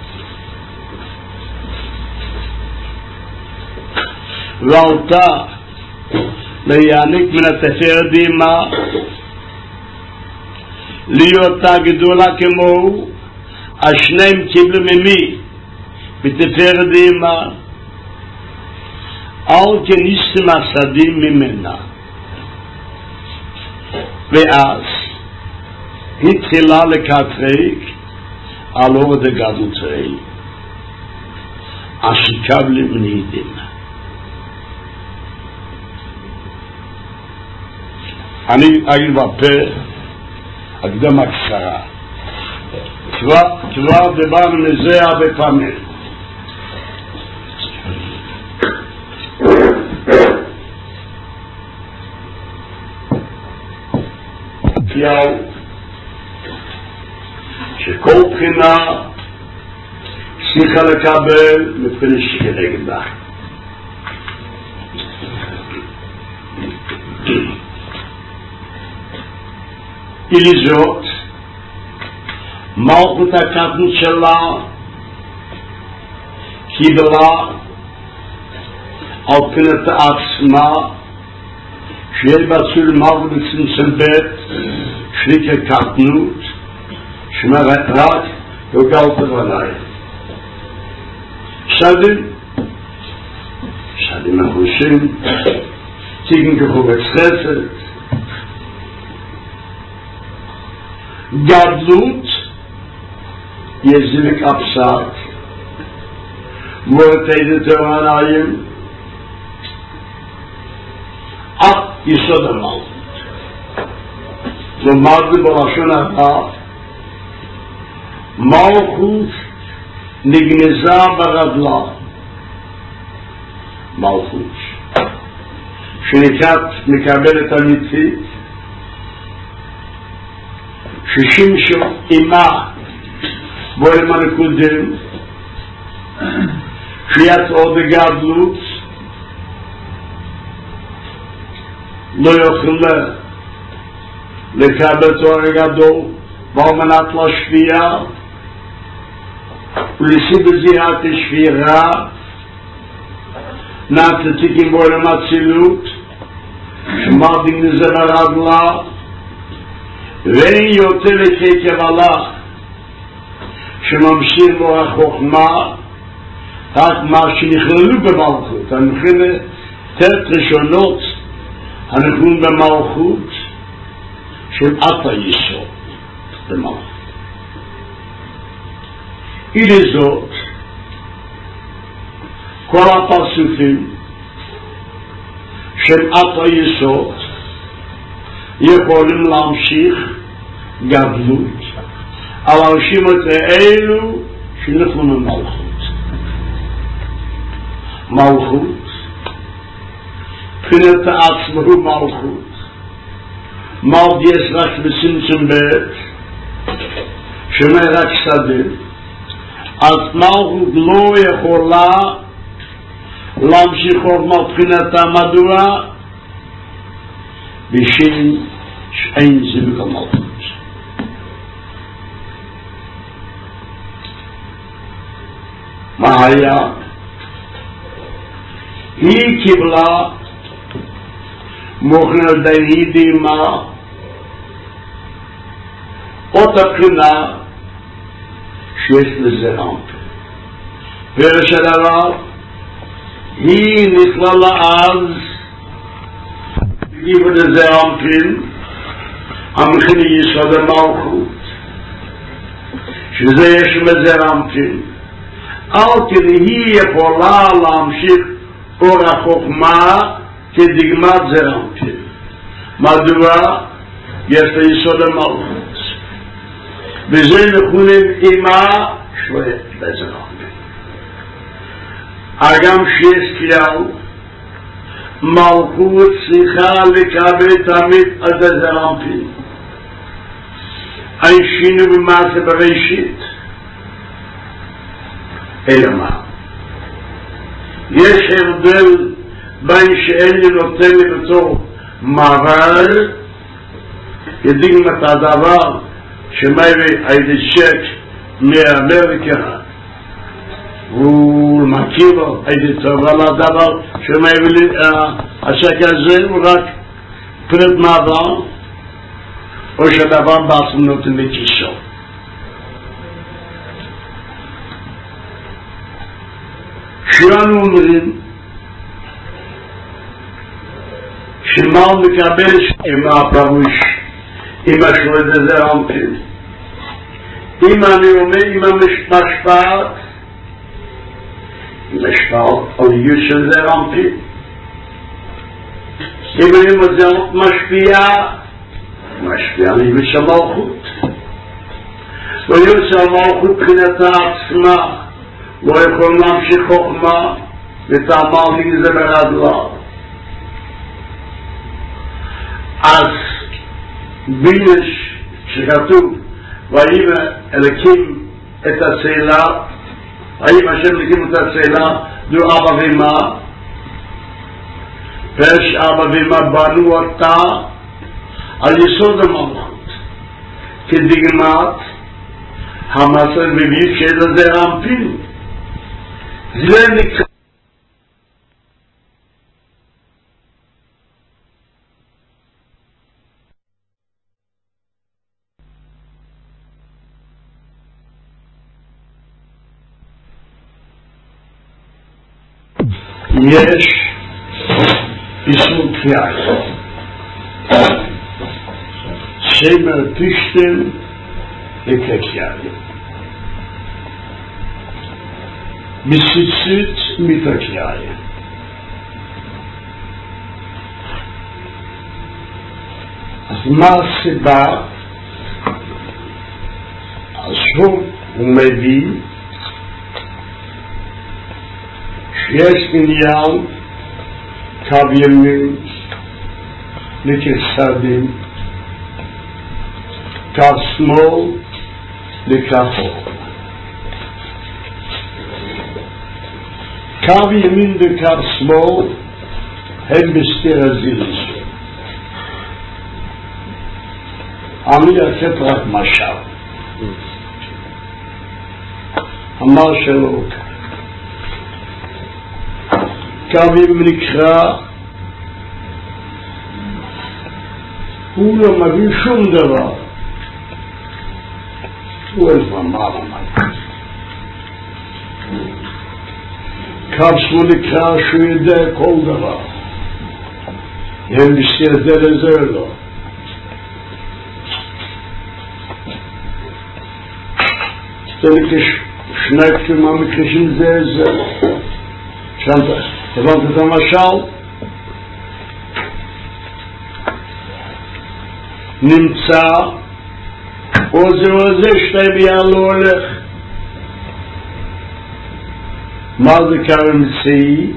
ועלתה להעניק מן התפארת דאימה להיותה גדולה כמו השניים קיבלו ממי בתפארת דאימה על כניסתם הסדים ממנה ואז התחילה לקטרק על אור דגדלותרי אשיקב למנידים אני אגיד בפה הקדמה קצרה כבר, כבר דיברנו לזה הרבה פעמים כיאו שכל בחינה צריכה לקבל מבחינה שכנגדה אליזות מלכות הקטנות שלה קיבלה על פנת עצמה שיהיה בצול מלכות בצמצם בית שליקה קטנות שמרת רק וגלת בנאי שדים in a Hushim, Tigen Gechuvetz Chesed, Gadlut, Yezilik Absat, Moetede Teranayim, Ab Yisod HaMalchut. Lomad B'Lashon Haba, Malchut Nigneza B'Radla, Malchut, Shenikat Mekabelet HaMitzit, Shishimsho Ima, Boel Malkudim, Shiyat Ode Gadlut, Lo Yochile, Lekabel Torah Gadol, Baumanat La Shviya, Ulisi Bezihat Shvira, Nat Tikim Boel Matzilut, Shmadim Nizer Radla, Vein Yoter Kekev Allah, שממשיך בו החוכמה, רק מה שנכללו במלכות, הנכללו תת ראשונות, הנכללו במלכות, של עתה יסוד במלכות. אילי זאת, כל הפרצופים של עתה יסוד, יכולים להמשיך גדלות, על הרשימות האלו שנכלו ממלכות. מלכות, מבחינת עצמו הוא מלכות. מלכות יש רק בצמצום ב' שמא רק סדר. אז מלכות לא יכולה להמשיך עוד מבחינתה מדוע בשם שאין זיווג המלכות. מה היה? היא קיבלה מוכנר די דימה אותה בחינה שיש לזה רמפה. פירוש הדבר, היא נכללה אז בגיבו לזה רמפין המכיני יסוד המלכות, שזה יש לזה רמפין. אל כן היא יכולה להמשיך אור החוכמה כדגמת זרמפין. מדוע? יש ליסוד המלכות. וזה מכונים אימה שוית בזרמפין. אגם שיש כלל, מלכות צריכה לקבל תמיד עד הזרמפין. אין שינו במעשה בראשית. אלא מה? יש הבדל בין שאין לי נותן לי בתור מעבר כדגמת הדבר שמביא הייתי צ'ק מאמריקה הוא מכיר לו הייתי טוב על הדבר שמביא לי הצ'ק הזה הוא רק פרט מעבר או שהדבר בעצם נותן לי כיסו. שלנו אומרים שמל מקבל עם הפירוש עם השלט הזה רמפין. אם אני אומר עם המשפט עם המשפט על יוש הזה רמפין. אם אני מזל משפיע משפיע על יוש המלכות. ויוש המלכות מבחינתה עצמה לא יכול להמשיך חוכמה ותאמר לי זה ברדלה. אז בינש שכתוב ואם אלוקים את הסעילה האם השם אלוקים את הסעילה דו אבא ומה פרש אבא ומה בנו אותה על יסוד המלכות כדגמת המסר בביב של זה רמפין. זה נקרא יש איסור קריאה. שמר פישטן לקריאה. מסיצית מתקריאה. אז מה הסיבה? אז הוא מבין שיש עניין קו ימין לכסדים, קו שמאל לכחול. קו ימין וקו שמאל הם בסתיר הזירס. אני אעשת רק משל. אמר שלא קו ימין נקרא, הוא לא מבין שום דבר. הוא אין מה למד. קו שמאל נקרא שהוא יודע כל דבר. הם בסתיר זה לזה לא. זה שני כמה מקרישים זה זה. שמת, הבנת את המשל? נמצא או זה או זה שתי בייה לא הולך. מה זה קרה מצאי?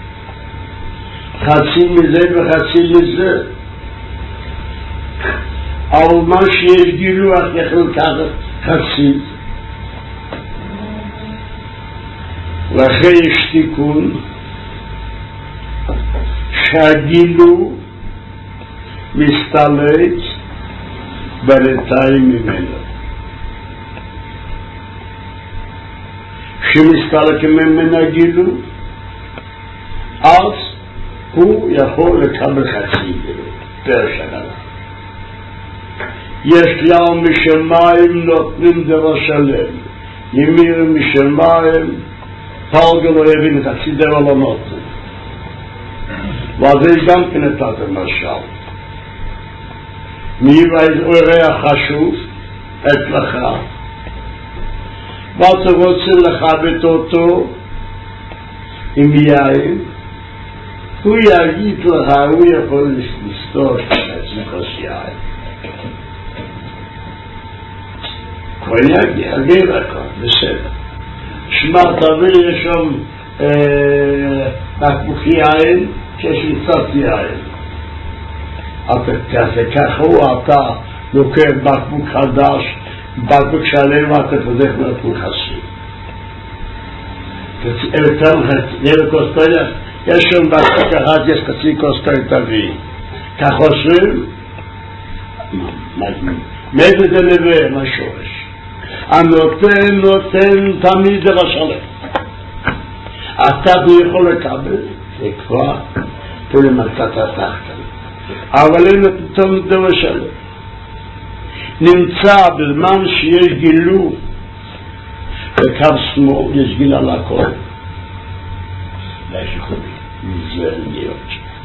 חצי מזה וחצי מזה. אבל מה שיש גילוח יכול לקחת חצי. לכן יש תיקון שהגילו מסתלק בינתיים ממנו. שמסתלק ממנו הגילו, אז הוא יכול לקבל חצי גילו, פר שנה. יש ים משמיים נותנים דבר שלם, ימיר משמיים, פלגל לא יבין את חצי דבר לא נותן. וזה גם כן נתת המשל. מי אורח חשוב? את לך. ואתה רוצה לכבד אותו עם יין, הוא יגיד לך, הוא יכול לסתור חצי כוס יין. כבר יגיד לך, בסדר. שמע, תביא יש שם בקבוק יין, שיש לי קצת יין. אתה תעשה ככה, אתה לוקח בקבוק חדש, בקבוק שלם, ואתה פותח בקבוק חסוי. תראה כוסטויה, יש שם בקבוק אחד, יש חצי כוסטויה תביא. כך עושים? מאיזה זה נביא, מה שורש? הנותן, נותן תמיד דבר שלם. אתה יכול לקבל, זה כבר תלמדת התחתן. אבל אין תמיד דבר שלם. נמצא בזמן שיש גילו, בקו שמאל יש גיל על הכל. יש יכול זה להיות.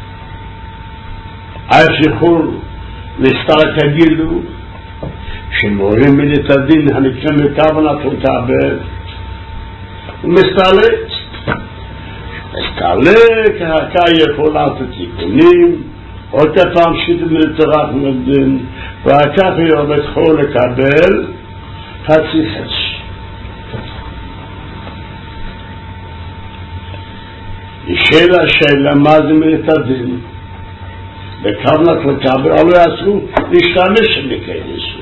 יש יכול להסתרק הגילו, שמורים מן את הדין הנקרא מכוונת לקבל, הוא מסתלק. מסתלק, הקה יכולה את התיקונים, עוד פעם שיתם לתורת מדין, והקה יכול לקבל חצי חצי. השאלה שאלה מה זה מן את הדין, בכוונת לקבל, אבל יעשו להשתמש מכניסו.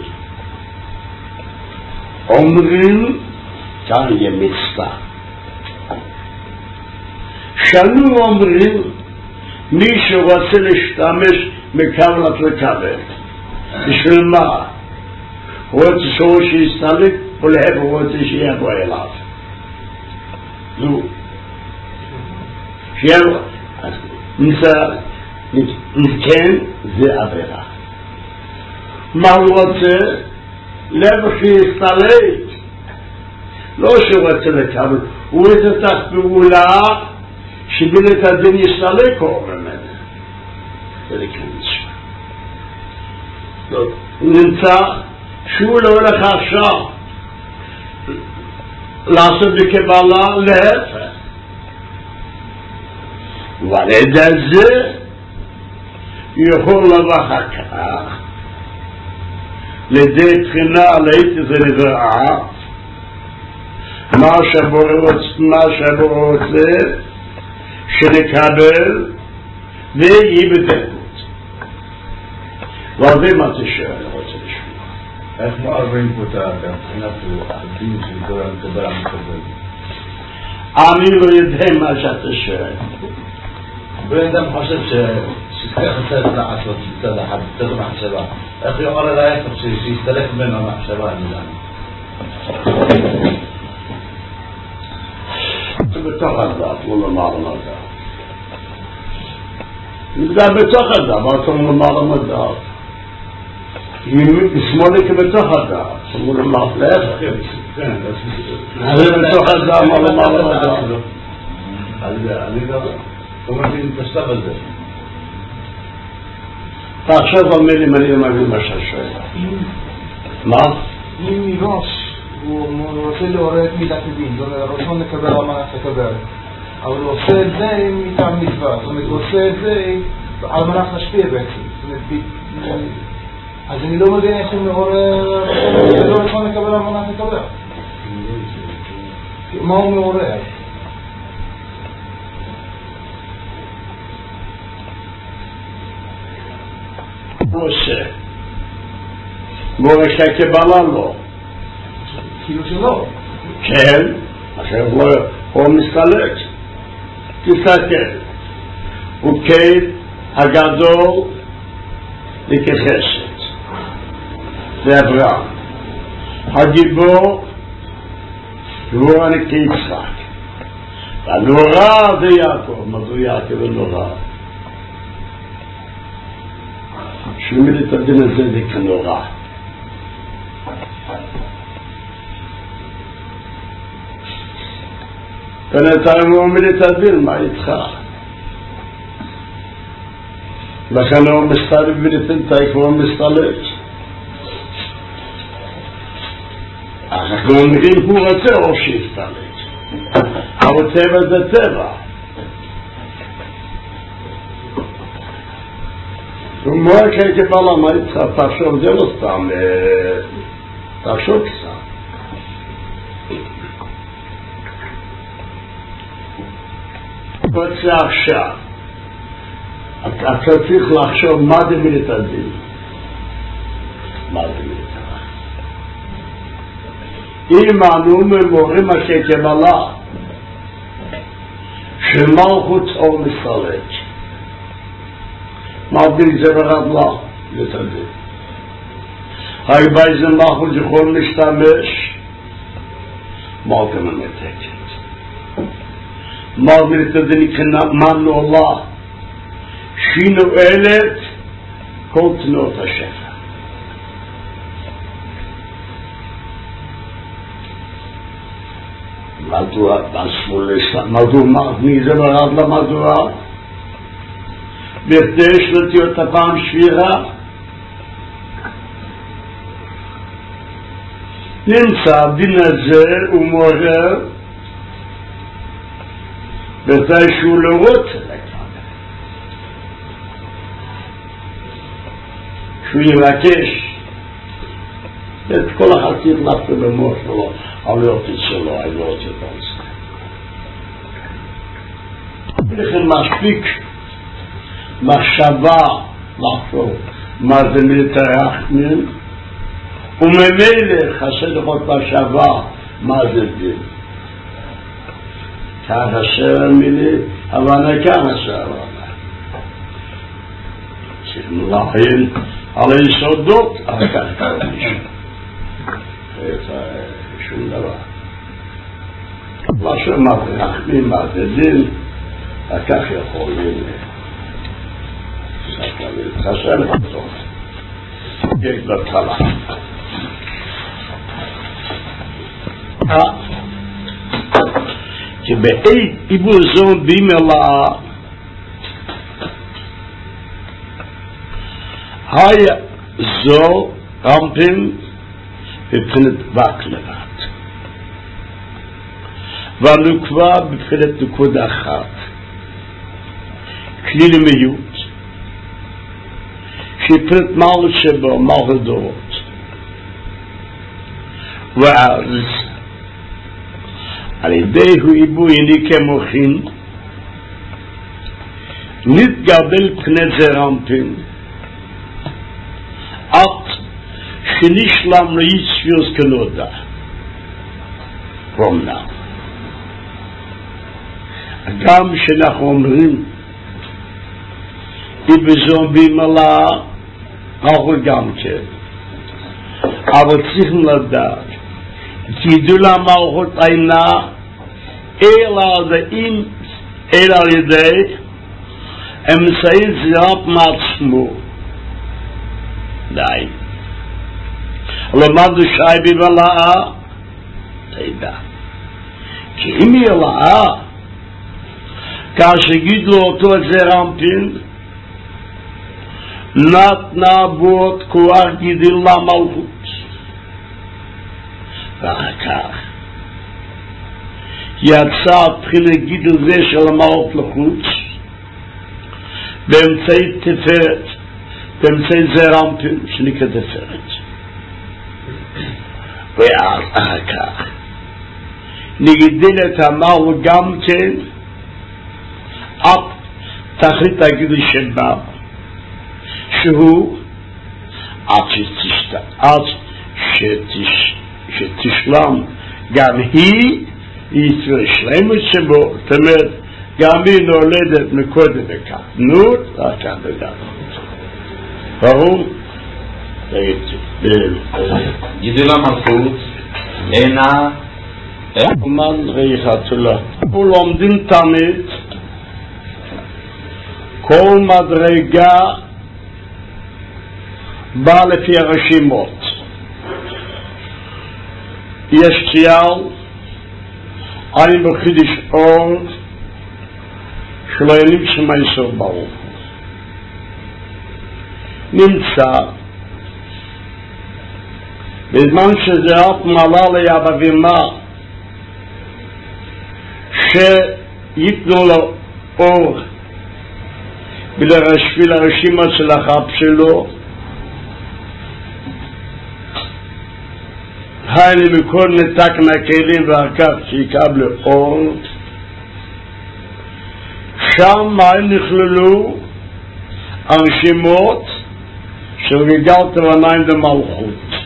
אומרים, כאן יהיה מצווה. שלנו אומרים, מי שרוצה להשתמש מכוונת לקבל. בשביל מה? הוא רוצה שהוא שיסתלק, או להפך הוא רוצה שיבוא אליו. זו. שיבוא. אז נתכן, זה עבירה. מה הוא רוצה? לב שיסתלק, לא שהוא רוצה לקבל, הוא רוצה את הפעולה שבין את הדין יסתלק או ממנו. ולקריצה. נמצא שהוא לא הולך עכשיו לעשות בקבלה להפך. ועל ידי זה יכול לבוא אחר כך לידי בחינה להיט זה נבראה מה שהבור רוצה שנקבל ויהי בדקות. ועל זה מה תשאר אני רוצה לשמוע. איך מערבים פה את הבחינת הדין של כל המקבל המקבל? אני לא יודע מה שאתה שואל. בן אדם חושב שככה צריך לעשות מצד אחד, מצד המחשבה. איך הוא אומר אליי שיסתלק ממנו המחשבה? אני יודע. זה בתוך הדעת, לא למעלה מדעת. נבדע בתוך הדעת, אבל זה לא למעלה מדעת. שמאלי כבתוך הדעת, זה לא למעלה להפך. זה בתוך הדעת, לא למעלה מדעת. אני לא... זאת אומרת, אני מתפשטה בזה. תחשוב על מילים, אני לא מבין מה ששואל. מה? אם מראש הוא רוצה לעורר את מידת הדין, זאת אומרת, ראשון לקבל אמנת לקבל, אבל הוא עושה את זה מטעם מצווה, זאת אומרת, הוא עושה את זה על מנת להשפיע בעצם. אז אני לא מבין איך הוא מעורר, זה לא ראשון לקבל אמנת לקבל. מה הוא מעורר? משה מורש הקבלה לא כאילו שלא כן, אחר לא הוא מסתלק תסתכל הוא כן הגדול לכחשת זה אברהם הגיבור הוא אני כיצחק הנורא זה יעקב מה זה יעקב הנורא שומד את הדין הזה זה כנורא. בינתיים הוא עומד את הדין, מה איתך? לכן הוא מסתלק ונתנתק והוא מסתלק. אנחנו אומרים הוא רוצה או שיסתלק. אבל טבע זה טבע. ומורה כקבלה מה איתך, תחשוב, זה לא סתם, תחשוב קצת. רוצה עכשיו, אתה צריך לחשוב מה זה מילת הדין. מה זה מילת הדין? אם אנו ממורים כקבלה, שמלכות אור מסתלק, מלבין זה ברדלה לתדין. היי בייזן מלכות יכול להשתמש מלכן המתקת. מלבין לתדין כנאמן לעולה שהיא נועלת כל תנועות השפע. מדוע בשמאל מדוע מי זה ברדלה מדוע בכדי שלתיות הפעם שבירה נמצא הדין הזה הוא מעורר בכדי שהוא לא רוצה לקבל שהוא יבקש את כל אחד יחלפת במוח שלו על יופת שלו על יופת שלו לכן מספיק מחשבה לחשוב מה זה מילתא רחמים וממילא חסר לך מחשבה מה זה דין כך אשר מילי הבנה כאן אשר הבנה צריכים להכין על היסודות אחר כך קרדיש שום דבר מה שאומר רחמים מה זה דין כך יכולים חסר לך טוב יש בתחלה שבעת עיבור זו בימלה היה זו רמפין בבחינת רק לבד. והנוקבה בבחינת נקודה אחת. כליליות, שבבחינת מעל שבו, מעל דורות. ואז, על ידי הוא איבו יניקה מוכין, נתגבל בחינת זה רמפין, עד שנשלם ליצפיוס כנודה. רומנה. גם שאנחנו אומרים, איבזון בימלה, אנחנו גם כן. אבל צריכים לדעת, גידול המלכות אינה, אלא על ידי אמצעי זירת מעצמו. די. למדו שי בימלה, תדע. כי אם היא אלאה, כאשר גידלו אותו את זה רמפין, נתנה בו את כוח גידול למלכות. ואחר כך יצא בחינת גידול זה של המלכות לחוץ באמצעי תפארת, באמצעי זה רמפין שנקרא תפארת. ואחר כך נגדיל את המלכות גם כן עד תכלית הגידול שבה, שהוא עד שתשת, עד שתש, שתשלם גם היא יצור שלמות שבו, זאת אומרת גם היא נולדת מקודם בקטנות, רק כאן בגדנות. ברור? גידול המלכות אינה מן ריחתולה. אנחנו לומדים תמיד כל מדרגה בא לפי הרשימות. יש צייר אין בחידש אור שלא יניב שמייסור ברוך. נמצא בזמן שזה רק מעלה ליבבימה שיתנו לו אור ולרשפיל הרשימה של החב שלו, היינו מכל נתק מהכלים ואחר כך שיקבלו אור. שם הם נכללו הרשימות של גלגלת עיניים במלכות.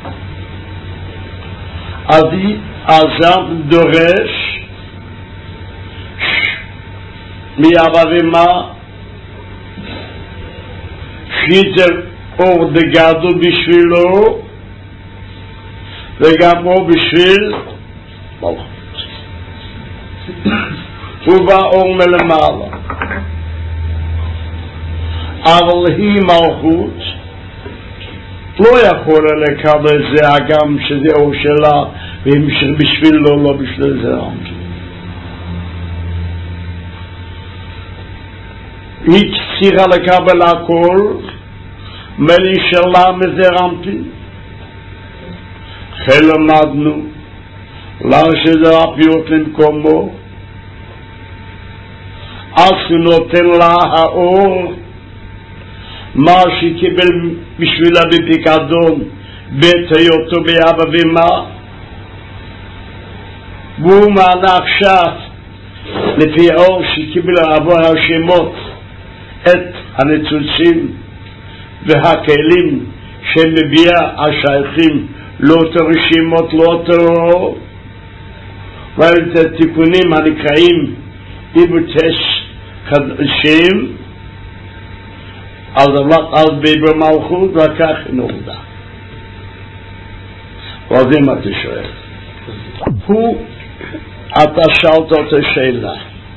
אז הזם דורש מיבבימה שיתר אור דגדו בשבילו וגם אור בשביל מלכות. הוא בא אור מלמעלה, אבל היא מלכות לא יכולה לקבל זה גם שזה אור שלה ובשבילו לא בשביל זה. היא צריכה לקבל הכל מלי שלה מזה רמפין. כן למדנו למה שזה הפיות למקומו, אז הוא נותן לה האור מה שקיבל בשבילה בפיקדון בית היותו ביבבימה, והוא מעלה עכשיו לפי האור שקיבל עבור השמות את הנצוצים והכלים שמביאה השייכים לאותו רשימות, לאותו ואת התיקונים הנקראים איבוטש חדשים אז אז ביבר מלכות וכך נולדה. וזה מה אתה שואל. הוא אתה שאלת אותה שאלה,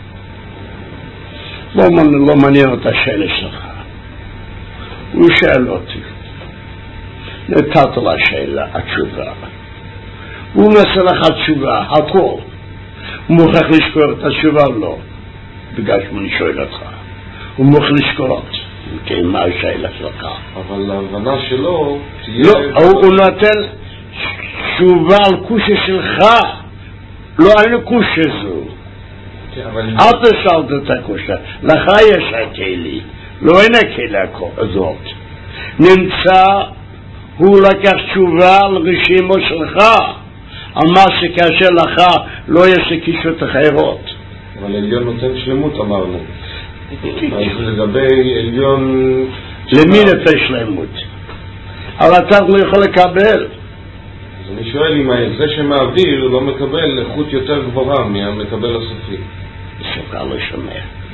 לא מעניין אותה שאלה שלך. הוא שאל אותי, נתת לה שאלה, התשובה. הוא נעשה לך התשובה, הכל. הוא מוכרח לשקור את התשובה? לא. בגלל שאני שואל אותך. הוא מוכרח לשקור. כן, מה השאלה שלך? אבל ההבנה שלו תהיה... לא, הוא נותן תשובה על קושי שלך, לא על קושי זו. אל תשאלת את הקושי, לך יש הכלי, לא אין הכלי הזאת. נמצא, הוא לקח תשובה על רשימו שלך, על מה שכאשר לך לא יש קישות אחרות. אבל עליון נותן שלמות אמרנו. אז לגבי עליון... למי נותן שלמות? אבל אתה לא יכול לקבל. אז אני שואל אם זה שמעביר לא מקבל איכות יותר גבוהה מהמקבל הסופי. שוקה לא שומע.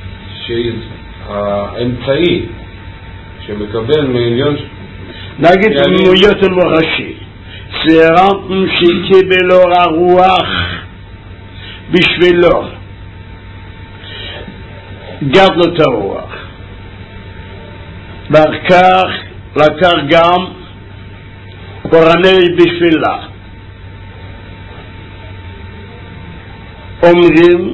שהאמצעי שמקבל מעליון... נגיד דמויות המורשי, סרם שקיבל אור הרוח בשבילו, גדל את הרוח, ואחר כך לקח גם אורני בשבילה. אומרים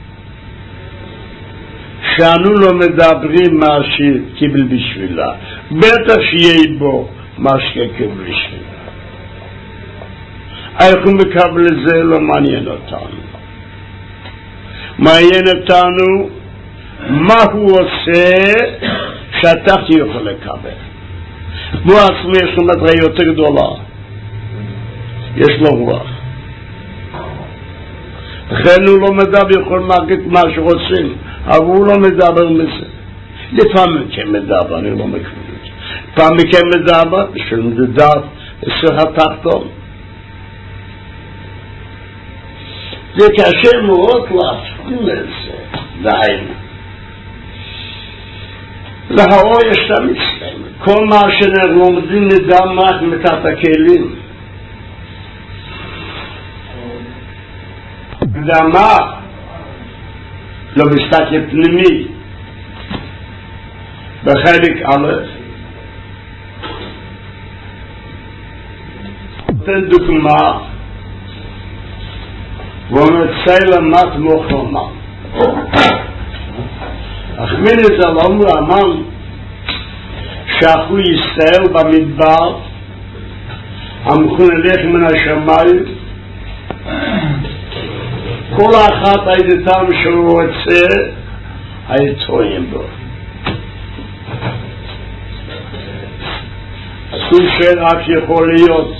שאנו לא מדברים מה שקיבל בשבילה, בטח שיהיה בו מה שקיבל בשבילה. איך הוא מקבל את זה לא מעניין אותנו. מעניין אותנו מה הוא עושה שאתה יכול לקבל. כמו עצמי יש לו מטרה יותר גדולה, יש לו רוח, לכן הוא לא מדבר יכול להגיד מה שרוצים, אבל הוא לא מדבר מזה. לפעמים כן מדבר, אני לא מכיר את זה. פעמים כן מדבר בשביל מדבר אצל התחתון. זה קשה מאוד להפעיל את זה, דהיינו. להאור יש את המצלם. כל מה שאנחנו לומדים נדע רק מתחת הכלים. נדע מה? לא מסתכל פנימי. בחלק א' נותן דוגמה ומצא למת מוחלמה. אך מן את הלום רמן שאחו ישראל במדבר המכו נלך מן השמיים, כל אחת הידתם שהוא רוצה היתויים בו. הסוג שרק יכול להיות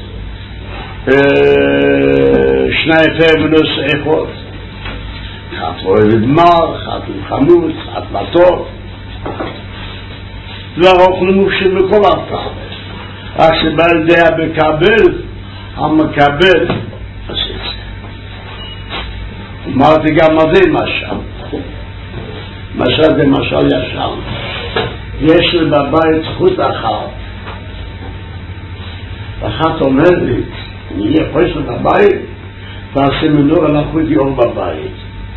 שני יפה מנוס איכות, אחת רואה לדמר, אחת לחמוץ, אחת לטוב, ואנחנו מופשים בכל הפעם. רק שבא לידי המקבל, המקבל עושה את זה. אמרתי גם מה זה משל. משל זה משל ישר. יש לי בבית זכות אחת, ואחת אומרת לי, אני אהיה חושב בבית, תעשה מנור אנחנו דיור בבית.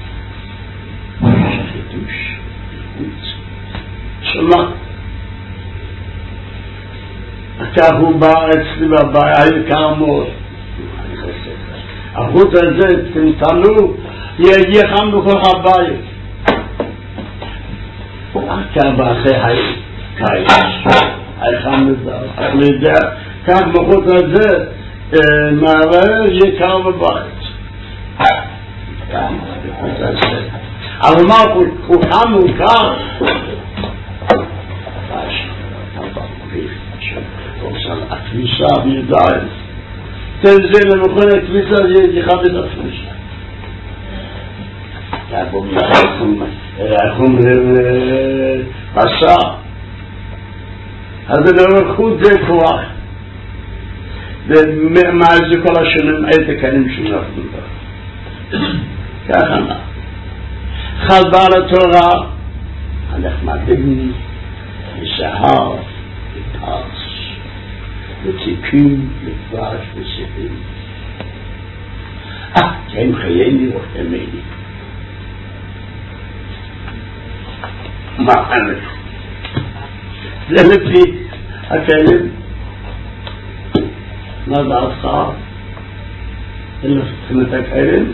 חידוש, שמע, כך הוא בא אצלי בבית, היה קר מאוד. החוט הזה, תמתנו, יהיה חם בכל הבית. כך באחרי הקיץ, היה חם לזה, אני יודע, כך בחוט הזה, מערער יהיה קר בבית. אבל מה הוא חם, הוא קר? הכביסה בידיים, תן זה למכון הכביסה, יהיה חם את הכביסה. אנחנו עשה, אז בנרחות זה כוח, ומאז זה כל השנים איזה קנים שאנחנו בה. ככה מה. חלבה לתורה, הנחמדים, מסהר, לפרס, לציפים, לפרש וסיפים. אה, כן חייני וחתמני. מה אני? זה לפי הכלים. מה דעתך? אין לכם את הכלים?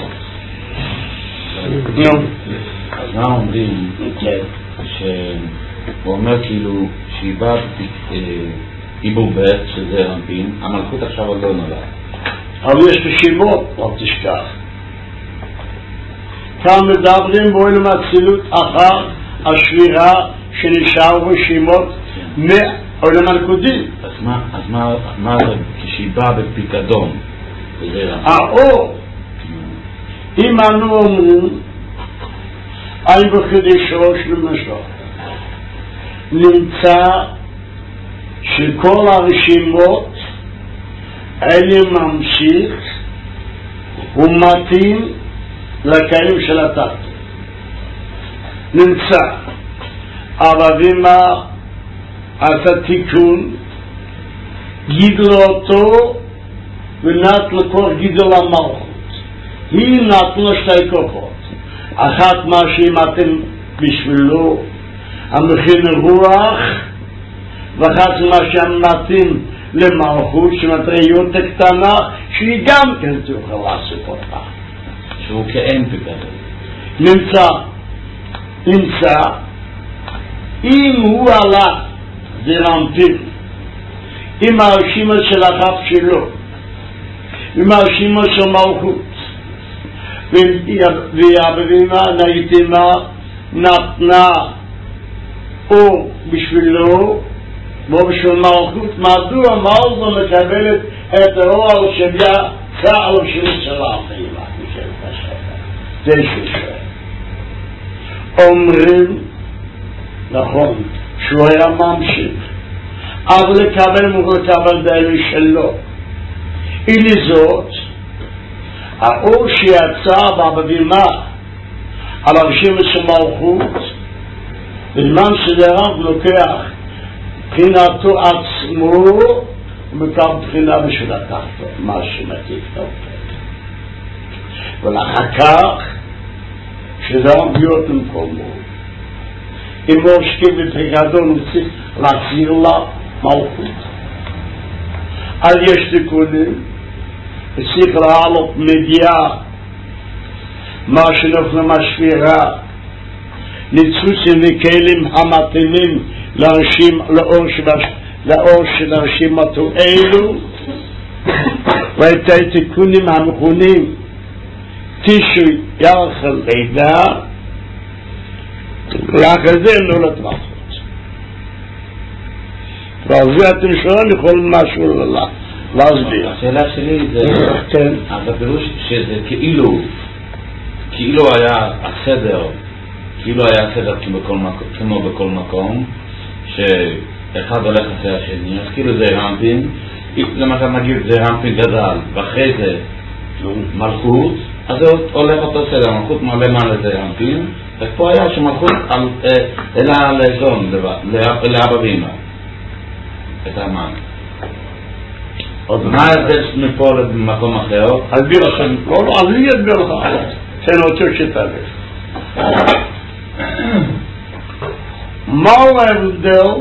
אז מה אומרים? כן. הוא אומר כאילו שהיא באה עיבור ב' שזה רמפין, המלכות עכשיו עוד לא נולד. אבל יש רשימות, לא תשכח. כאן מדברים בעולם האצילות אחר השבירה שנשאר רשימות מעולם הנקודים. אז מה, אז מה, מה זה כשהיא באה בפיקדון? האור, אם אנו אומרים, אין בחידשו שלמשל, נמצא שכל הרשימות אלה ממשיך ומתאים לקיים של התת. נמצא, אבל ומה עשה תיקון, גידל אותו ונת לכוח גידל המלכות. היא נתנו שתי כוחות. אחת מה שמתאים בשבילו המכין רוח, ואחת מה שמתאים למלכות שמטריות קטנה שהיא גם כן תוכל לעשות אותה. שהוא כאין פיקדון. נמצא, נמצא, אם הוא עלה זרמפין, עם הרשימה של החף שלו, עם הרשימה של מלכות, והבבימה נהיתימה נתנה אור בשבילו, בו בשביל מלכות, מדוע מלכות מקבלת את האור שיצא על השם של האחימה, זה ששואל. אומרים, נכון, שהוא היה ממשיך, אבל לקבל מוכר לקבל דאלה שלו. הנה זאת, האור שיצא בבבימה על הרשימה של מלכות, בזמן שדרם לוקח בחינתו עצמו ומקבל בחינה בשביל התחתו, מה שמתיק אותו. ולאחר כך שדרם להיות למקומו, אם הוא שקיב בפיקדון הוא צריך להחזיר לה מלכות. אז יש תיקונים, צריך לעלות מגיעה מה שנופל משפירה, ניצוצים וכלים המתאימים לאנשים, לאור של אנשים אלו, ואת התיקונים המכונים תשרי ירחל לידה, לאחר זה נולד מלכות. ועל זה אתם שואלים יכול משהו להסביר. השאלה שלי זה, אז הפירוש שזה כאילו, כאילו היה הסדר, כאילו היה הסדר כמו בכל מקום, שאחד הולך אחרי השני, אז כאילו זה רמפין, למשל נגיד זה רמפין גדל, ואחרי זה מלכות, אז זה הולך אותו סדר, מלכות מעלה מעלה זה רמפין, ופה היה שמלכות אלא לאזון, לאבא ואמא, את המן. מה ההבדל מפה למקום אחר? אסביר לכם, לא, לא, אני אסביר לך, תן אותו שתלך. מהו ההבדל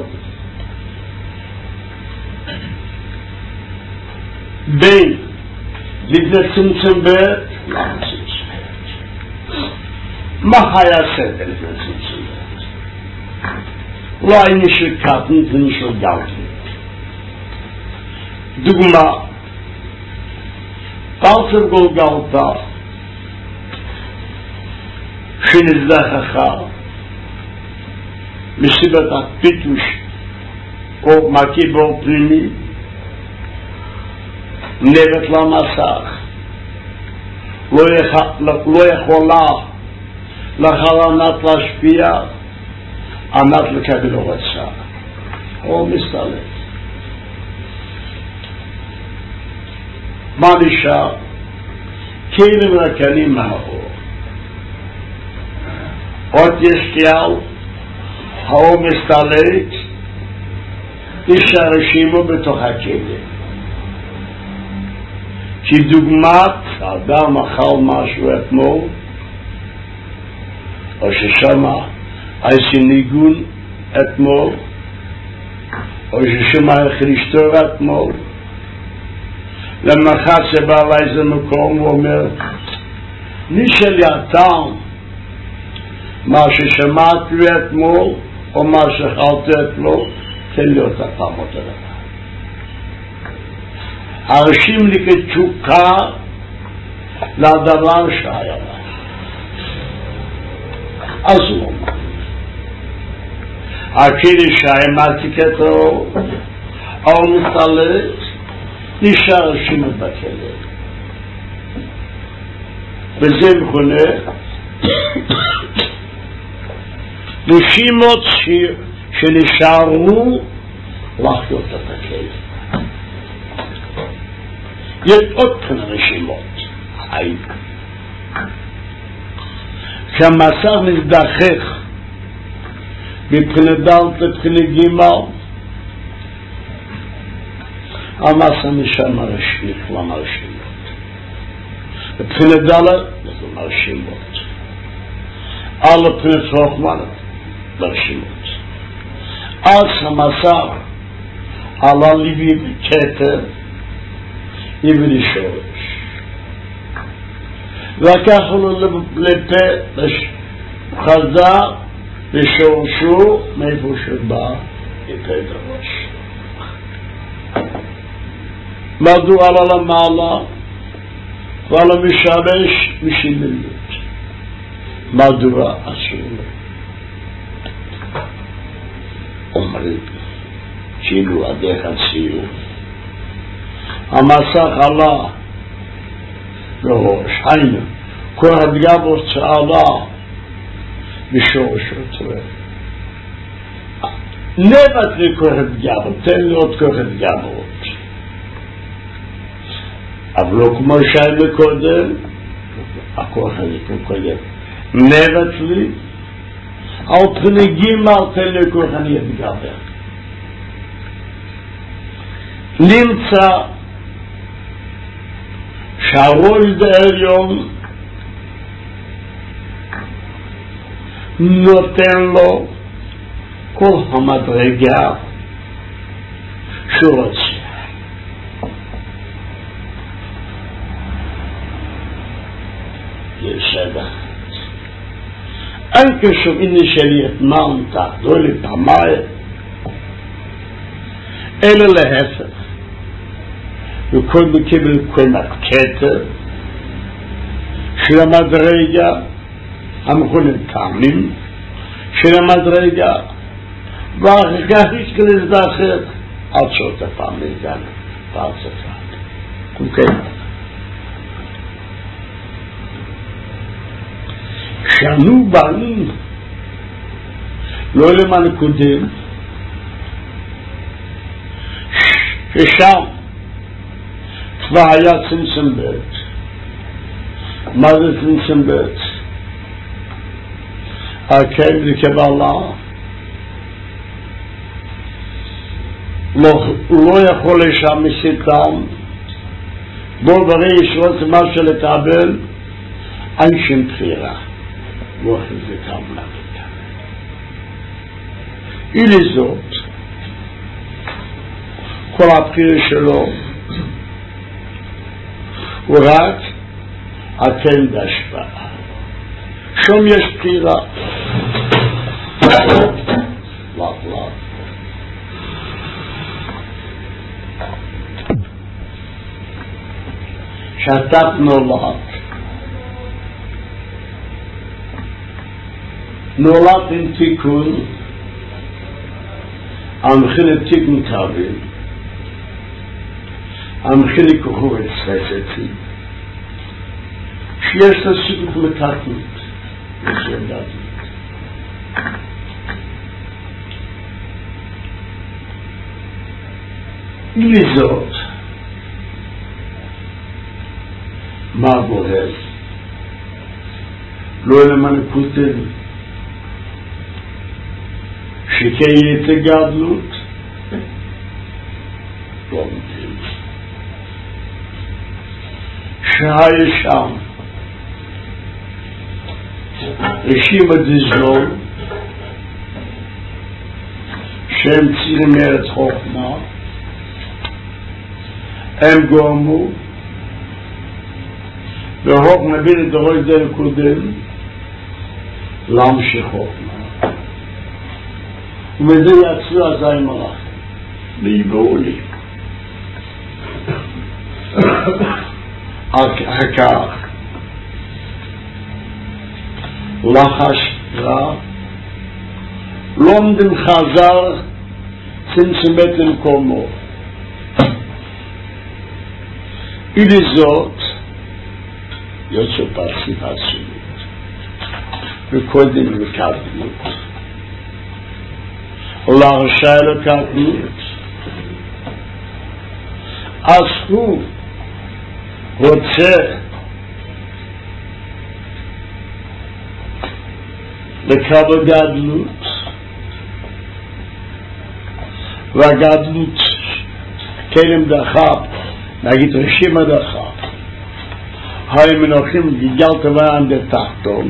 בין לפני צמצם ב' לצמצם ב'? מה היה סדר לפני צמצם ב'? לא היה נשל קטן ונשל גלגל. דוגמה, פרצב גולגלתה שנזדחכה מסיבת הפיתוש או מקיבור פנימי נבט למסך, לא יכולה לחלנת להשפיע ענת לקבל רצה או מסתלת. מה נשאר? כלים רקנים מהאור. עוד יש כלל, האור מסתלק, נשאר רשימו בתוך הכלים. כדוגמת, האדם אכל משהו אתמול, או ששמע איזה ניגון אתמול, או ששמע איך לשתור אתמול, למחת שבא לאיזה מקום הוא אומר, נשאל יתם מה ששמעתי אתמול או מה שחלטת לו, תן להיות הפעם אותו דבר. הרשים לי כתשוקה לדבר שהיה לה. אז הוא אומר, הכלי שהאמרתי כתו, או מתעלת, נשאר רשימת בכלא. וזה מכונה, רשימות שנשארו לחיות את הכלא. יש עוד כאן רשימות. כשהמסע מזדחך מבחינת ד' לבחינת ג', המסע נשאר נכלל מרשימות. מבחינת ד' נכלל מרשימות. על מבחינת חוכמה מרשימות. אז המסע עלה ליבי כתר יביא שורש. לקח לו לפה חזר לשורשו מאיפה שבא את הדרש. מדוע עלה למעלה ועלה משמש משמלות? מדוע אסור? אומרים כאילו הדרך הסיום המסך עלה לראש, היינו, כל הדגבות שעלה בשורש אותו. נבט לי כל הדגבות, תן לי עוד כל הדגבות. אבל לא כמו שהיינו קודם, הכוח הזה קודם. נבט לי, על פניגים אל תן לי כל אני אתגבר. נמצא שהראש העליון נותן לו כל המדרגה שהוא רוצה. ישדה. אין כשומעים שלי את מענתה, לא לפעמיים, אלא להפך. וכל מקבל כל מקטר של המדרגה המכונים טעמים של המדרגה ואחר כך יש כלי זכר עד שעות הפעם לגן ועד ספרד. אוקיי? כשאנו באים לא למען קודם ששם כבר היה צמצם בית. מה זה צמצם בית? הקיים לקבלה הוא לא יכול לשמש איתם בו ברי ישרות מה שלקבל אין שם בחירה לא זה כמלה אילי זאת כל הבחירה שלו הוא רק אתם בהשפעה שום יש בחירה לאט לאט שתת נולד נולד עם תיקון המחיל תיקון קווים המחיל כוחו את ספסתי שיש לסיכות מתקנות יש לדעתי לזאת מה בוהר לא למען כותב שכי תגדלות לא מתאים שהיה שם רשימת דזלול שהם צירים ארץ חוכמה הם גורמו וחוכמה בין דרוי דל קודם להמשיך חוכמה ומזה יצאו עזי מלאכים ויבואו לי אחר כך לחש רע לומדים חזר צמצמת למקומו ולזאת יוצא פרסית עצמית וקודם לקדמות ולהרשאי לקדמות אז הוא רוצה לקבל גדלות והגדלות כלם דחב נגיד רשימה דחב היו מנוחים גיגלת וען דתחתון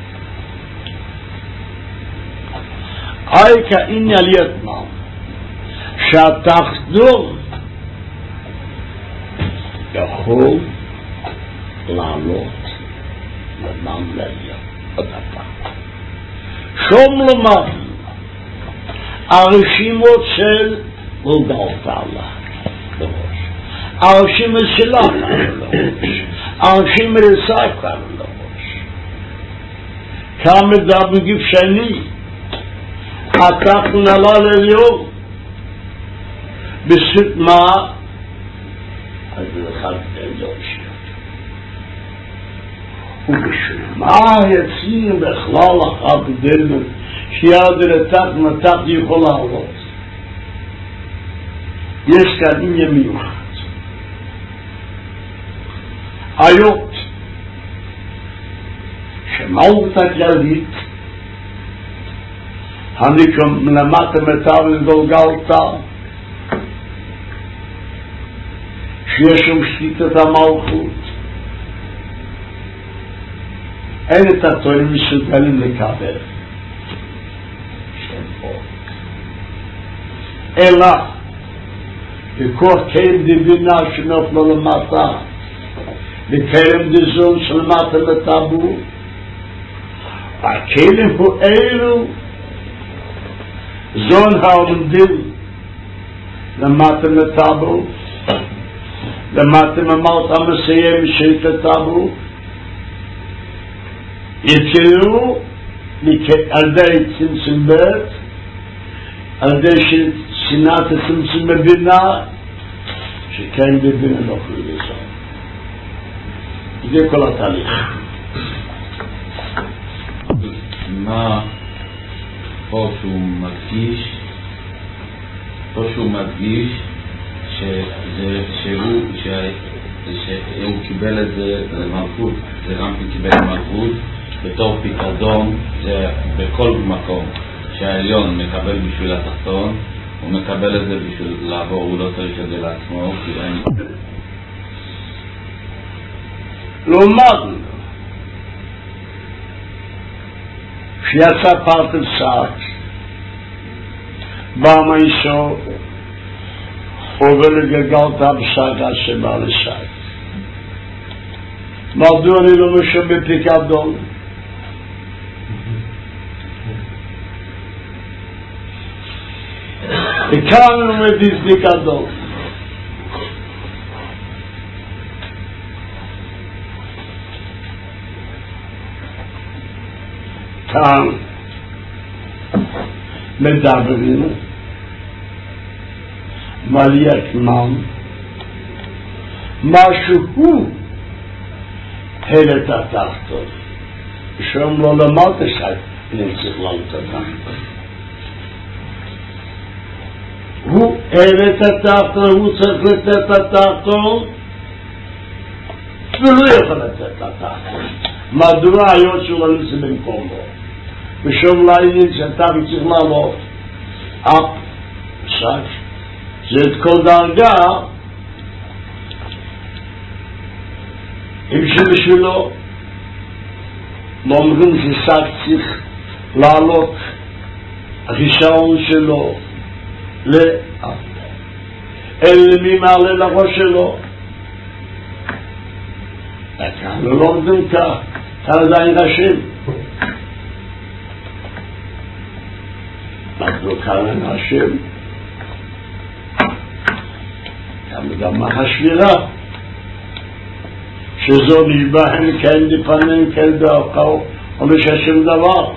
היו כאין עלייתמן שהתחתון יכול לעלות למען לעלייה עוד הפעם שום למען הרשימות של גולגלת עלה לראש הרשימות שלך לראש הרשימות לסייך לראש כמה דבר בגיף שני התחתון עלה לעליון בזכות מה אז אחד לעליון שלך ובשביל מה יצאים בכלל אחת בדלנו שיעד לתת מתת יכול לעלות יש כאן עניין מיוחד היות שמהות הכללית הנקרא למטה מטר לגולגלתה שיש שם שליטת המלכות אין את התורים מסוגלים לקבל אלא בכוח קיים דיבינה שנופלו למטה וקיים דיזון שלמטה לטאבו הכלים הוא אלו זון העומדים למטה לטאבו למטה ממלת המסיים שית לטאבו יתקראו על די צמצם בית על די שנאת הצמצם בבינה שכן בבינה לא יכולים לזון זה כל התהליך מה פה שהוא מדגיש פה שהוא מדגיש שזה שהוא שהוא קיבל את זה למלכות זה רמפי קיבל למלכות בתור פיקדון זה בכל מקום שהעליון מקבל בשביל התחתון הוא מקבל את זה בשביל לעבור הוא לא צריך את זה לעצמו כי אין לעומת שיצא פרטל סעק בא מאישו עובר לגלגלת הבשגה שבא לשק מדוע אני לא משום בפיקדון וכאן הוא מביס פיקדון כאן מדברים מליאת מן משהו הלת התחתון שום לא למדת שאת נצטרך לעלות התחתון הוא הלת התחתון הוא צריך לתת התחתון ולא יכול לתת התחתון מדוע היות שהוא לא נמצא במקומו ושום לעניין שאתה צריך לעלות אפ שק זה את כל דרגה אם שבשבילו לא אומרים ששק צריך לעלות החישרון שלו לאף אלה מי מעלה לראש שלו כאן לא אומרים כך כאן עדיין ראשים וכאן השם גם השבירה שזו נשבהן כן דפנן כן דאפקו ומששם דבר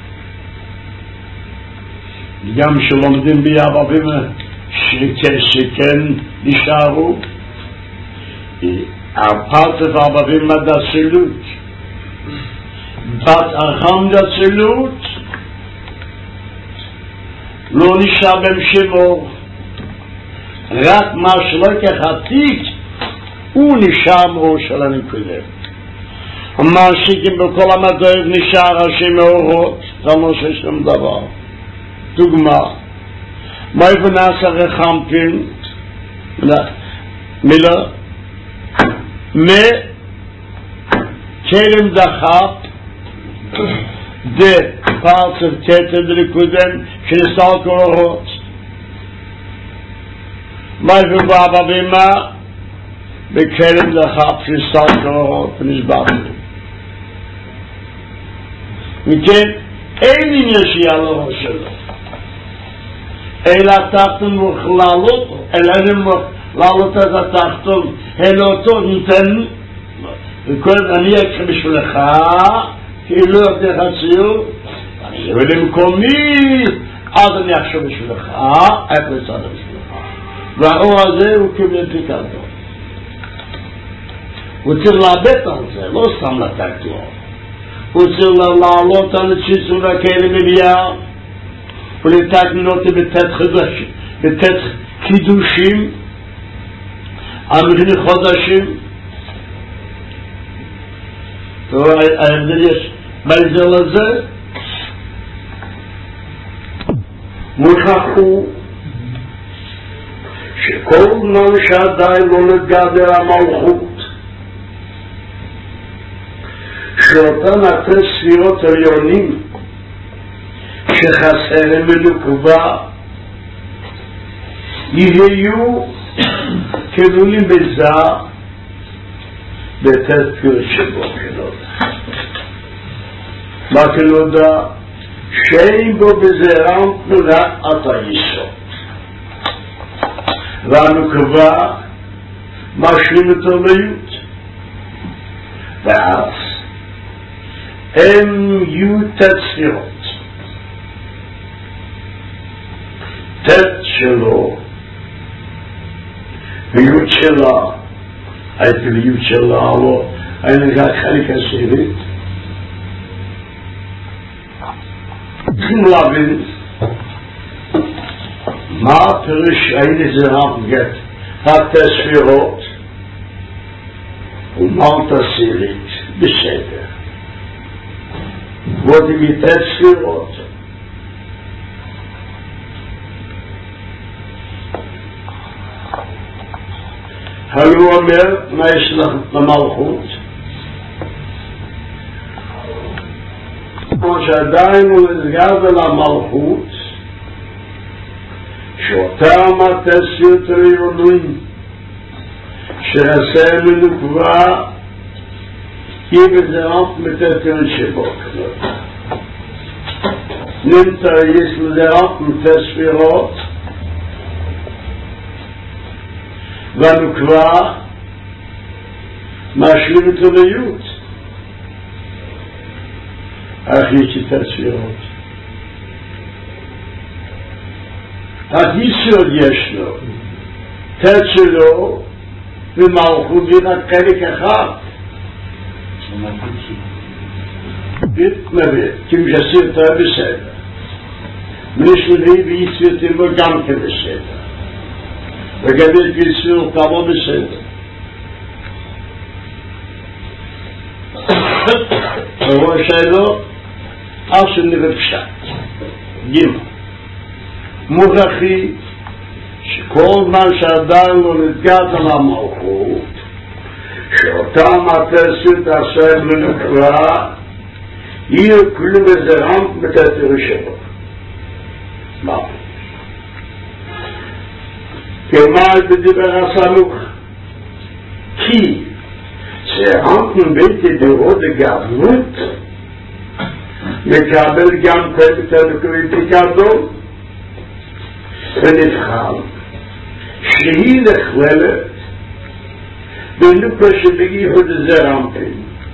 גם שלומדים ביעבבים שכן נשארו הפרצף העבבים מדעצילות בת ארחם דעצילות לא נשאר בהם שמור רק מה שלא כחתיק הוא נשאר מאור של הנקודה המעסיקים בכל המדעים נשאר השם מאורות זה לא ששם דבר דוגמה מה יבנעשה רחמפין מילה מכלם דחף דה פרצף תתר דריקודן שנסתר כל אורות מה יבנעבה במה בכלם דחף שנסתר כל אורות ונסברנו מכן אין עניין שיהיה לו שלו אלא תחתון וכללות אלא לעלות את התחתון אלא אותו ניתן וכל אני אקרא בשבילך כאילו יותר הציור אני אבוא למקומי אז אני אחשוב בשבילך איך לצד בשבילך והאור הזה הוא קיבל פיקדו הוא צריך לאבד על זה לא סתם לתת לו הוא צריך לעלות על הציצור והכאלה מביאה ולתקן אותי בתת חדשים בתת חידושים המכני חודשים ההבדל יש בהבדל הזה מוכחו שכל זמן שעדיין לא נתגבר המלכות שאותן אתם ספירות עליונים שחסרים מנוקבה יהיו כלולים בזה בתת פרשבו כנודה מה כנודה שאין בו בזרם תמונה אתה יסוד והנוקבה משלים את הליות ואז הם יהיו תת ספירות תת שלו ויות שלה הייתי להיות שלה לא היינו רק חלק עשירית צריכים להבין מה פירוש היינו זרם גט התת ספירות ומלת עשירית בסדר ועוד מתת ספירות הוא אומר מה יש למלכות כמו שעדיין הוא נסגר למלכות שאותם התסיות ראיונים שעשה מנוקבה כי בזרמת מתתן שבו נמצא יש לזרמת מתספירות והנוקבה משלים את הליות אך יש את הספירות אך יסוד יש לו תת שלו ומלכות רק חלק אחד מתנבא כמשסיר תא בסדר מנשלבי ויצביתם בו גם כבסדר וגדל פיצור כמה בסדר וראש שלו אף שנראה פשט גימה מוכרחי שכל מה שעדיין לא נתגעת על המלכות שאותם התסית עשה מנוקבה יהיו כלום בזרם בתתר שבו מה? כמה בדיבר הסמוך כי שאנחנו בית דירות הגבלות מקבל גם פרקת הנוקבים פיקדו ונבחר שהיא נכללת בנוקה שבגיחוד זרעמפין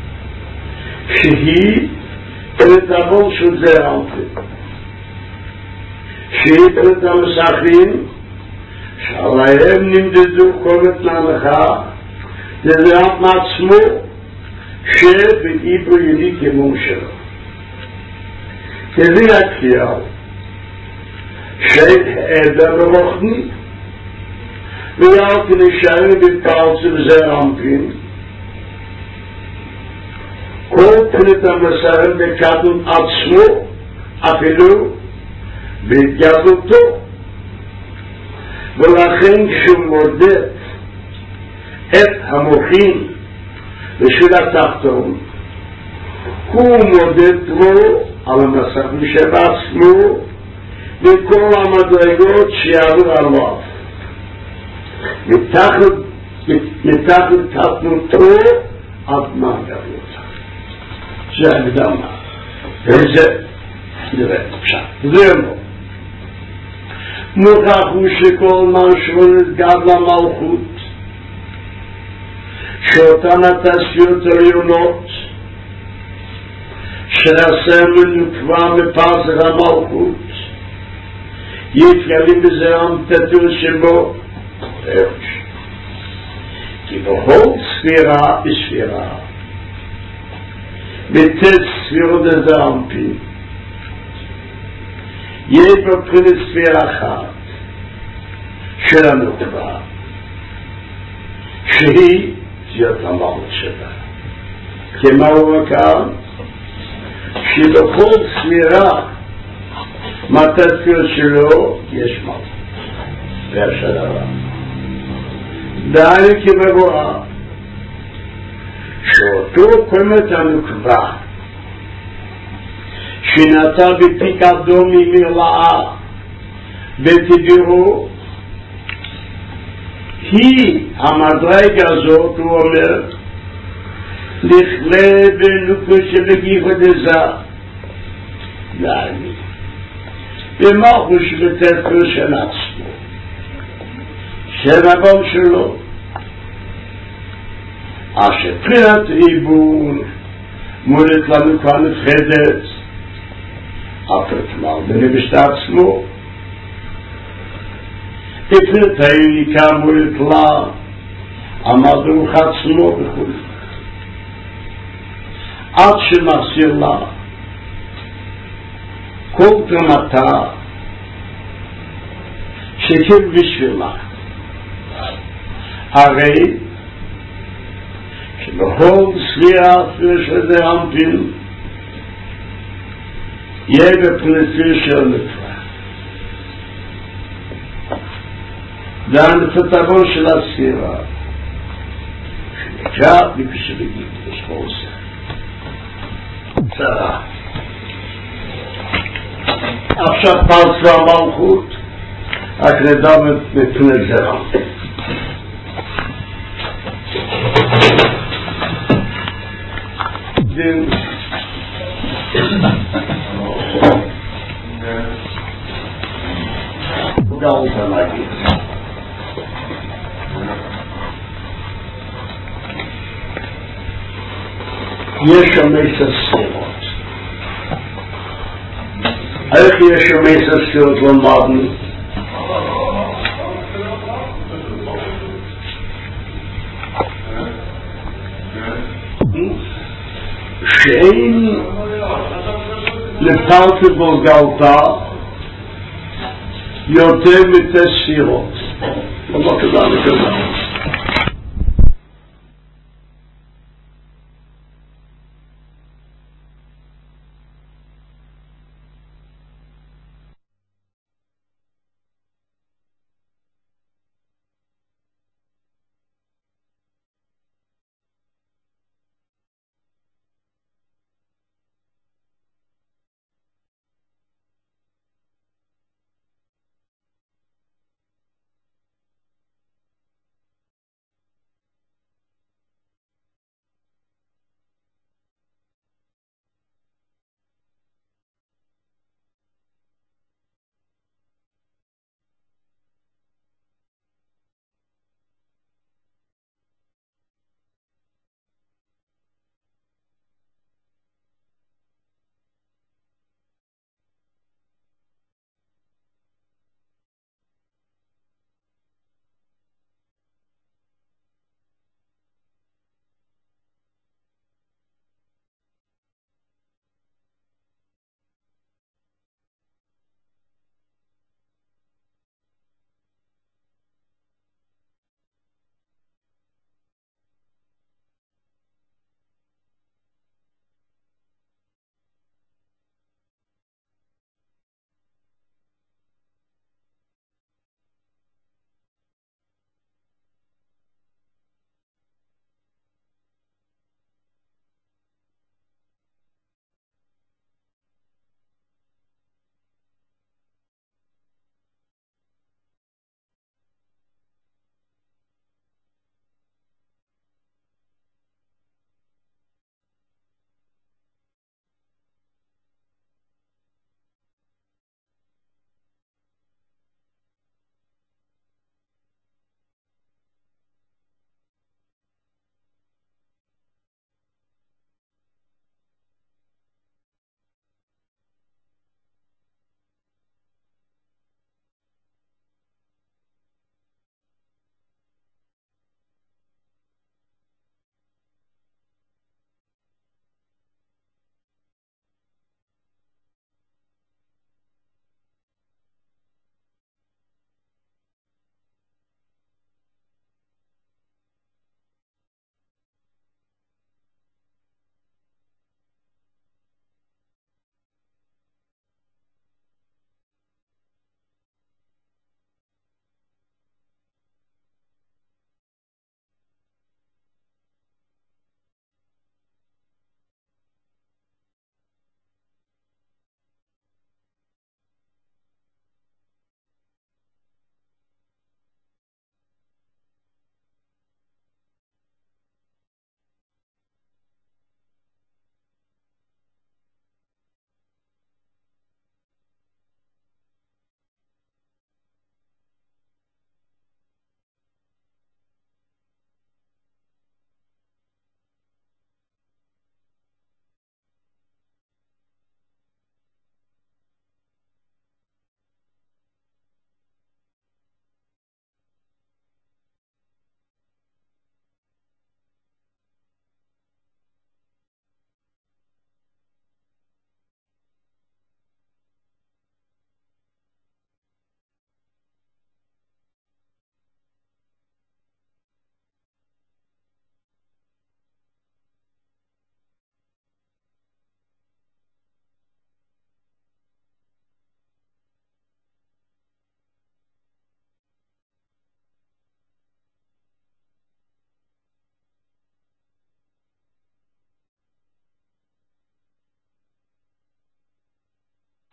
שהיא פרטבול של זרעמפין שהיא פרט המסכים שעליהם נמדדו כל התנהלכה לזרעת מעצמו שבאיבו ידי כמו שלו כזה הכיאל שהעדר רוחני ויאל כנשארים בפלצה וזרעמפין כל פרט המסכים בקדום עצמו אפילו בהתגדלותו ולכן כשהוא מודד את המוחים בשביל התחתון הוא מודד לו על המסך משבעצמו בכל המדרגות שיעלו עליו מתחת תחתנותו עד מה גדלותו זה הקדמה וזה נראה פשט זה לא מוכח הוא שכל משמעות גדלה מלכות שאותן התעשיות העליונות שנעשה מנוקבה מפסח המלכות יתגלים בזה המתתו שבו כי בכל ספירה בספירה בתת ספירות הזרעמפין יש בבחינת ספירה אחת של הנוקבה שהיא זאת המהות שלה כמה הוא מכאן שבכל ספירה מהתתפיות שלו יש מהות והשדרה דהיינו כמבואר שאותו קומת הנוקבה שנעשה בפיקדון ממלאה בתדירו היא המדרגה הזאת הוא אומר לכלה בנוקו שבגיחו דזה דהיינו במחו שבתתפו של עצמו של הבום שלו אשר פרינת ריבון מולת לנו כאן נפחדת הפרטמל בנבשת עצמו בפרינת העיניקה מולת לה עמד רוח עצמו וכו' עד שמחסיר לה כל תרמתה שכן בשבילה הרי שבכל ספירה של זרעמפין יהיה בפרטי של נקבה דן פתרון של הספירה שנקרא בפשבגית בשחורסה צרה עכשיו פרצה המלכות רק נדע מפני זרעמפין דין גאולת להגיד יש שם עשר ספירות איך יש שם עשר ספירות למדנו שאין לפתלת בולגלתה יותר מתספירות לא כזה וכזה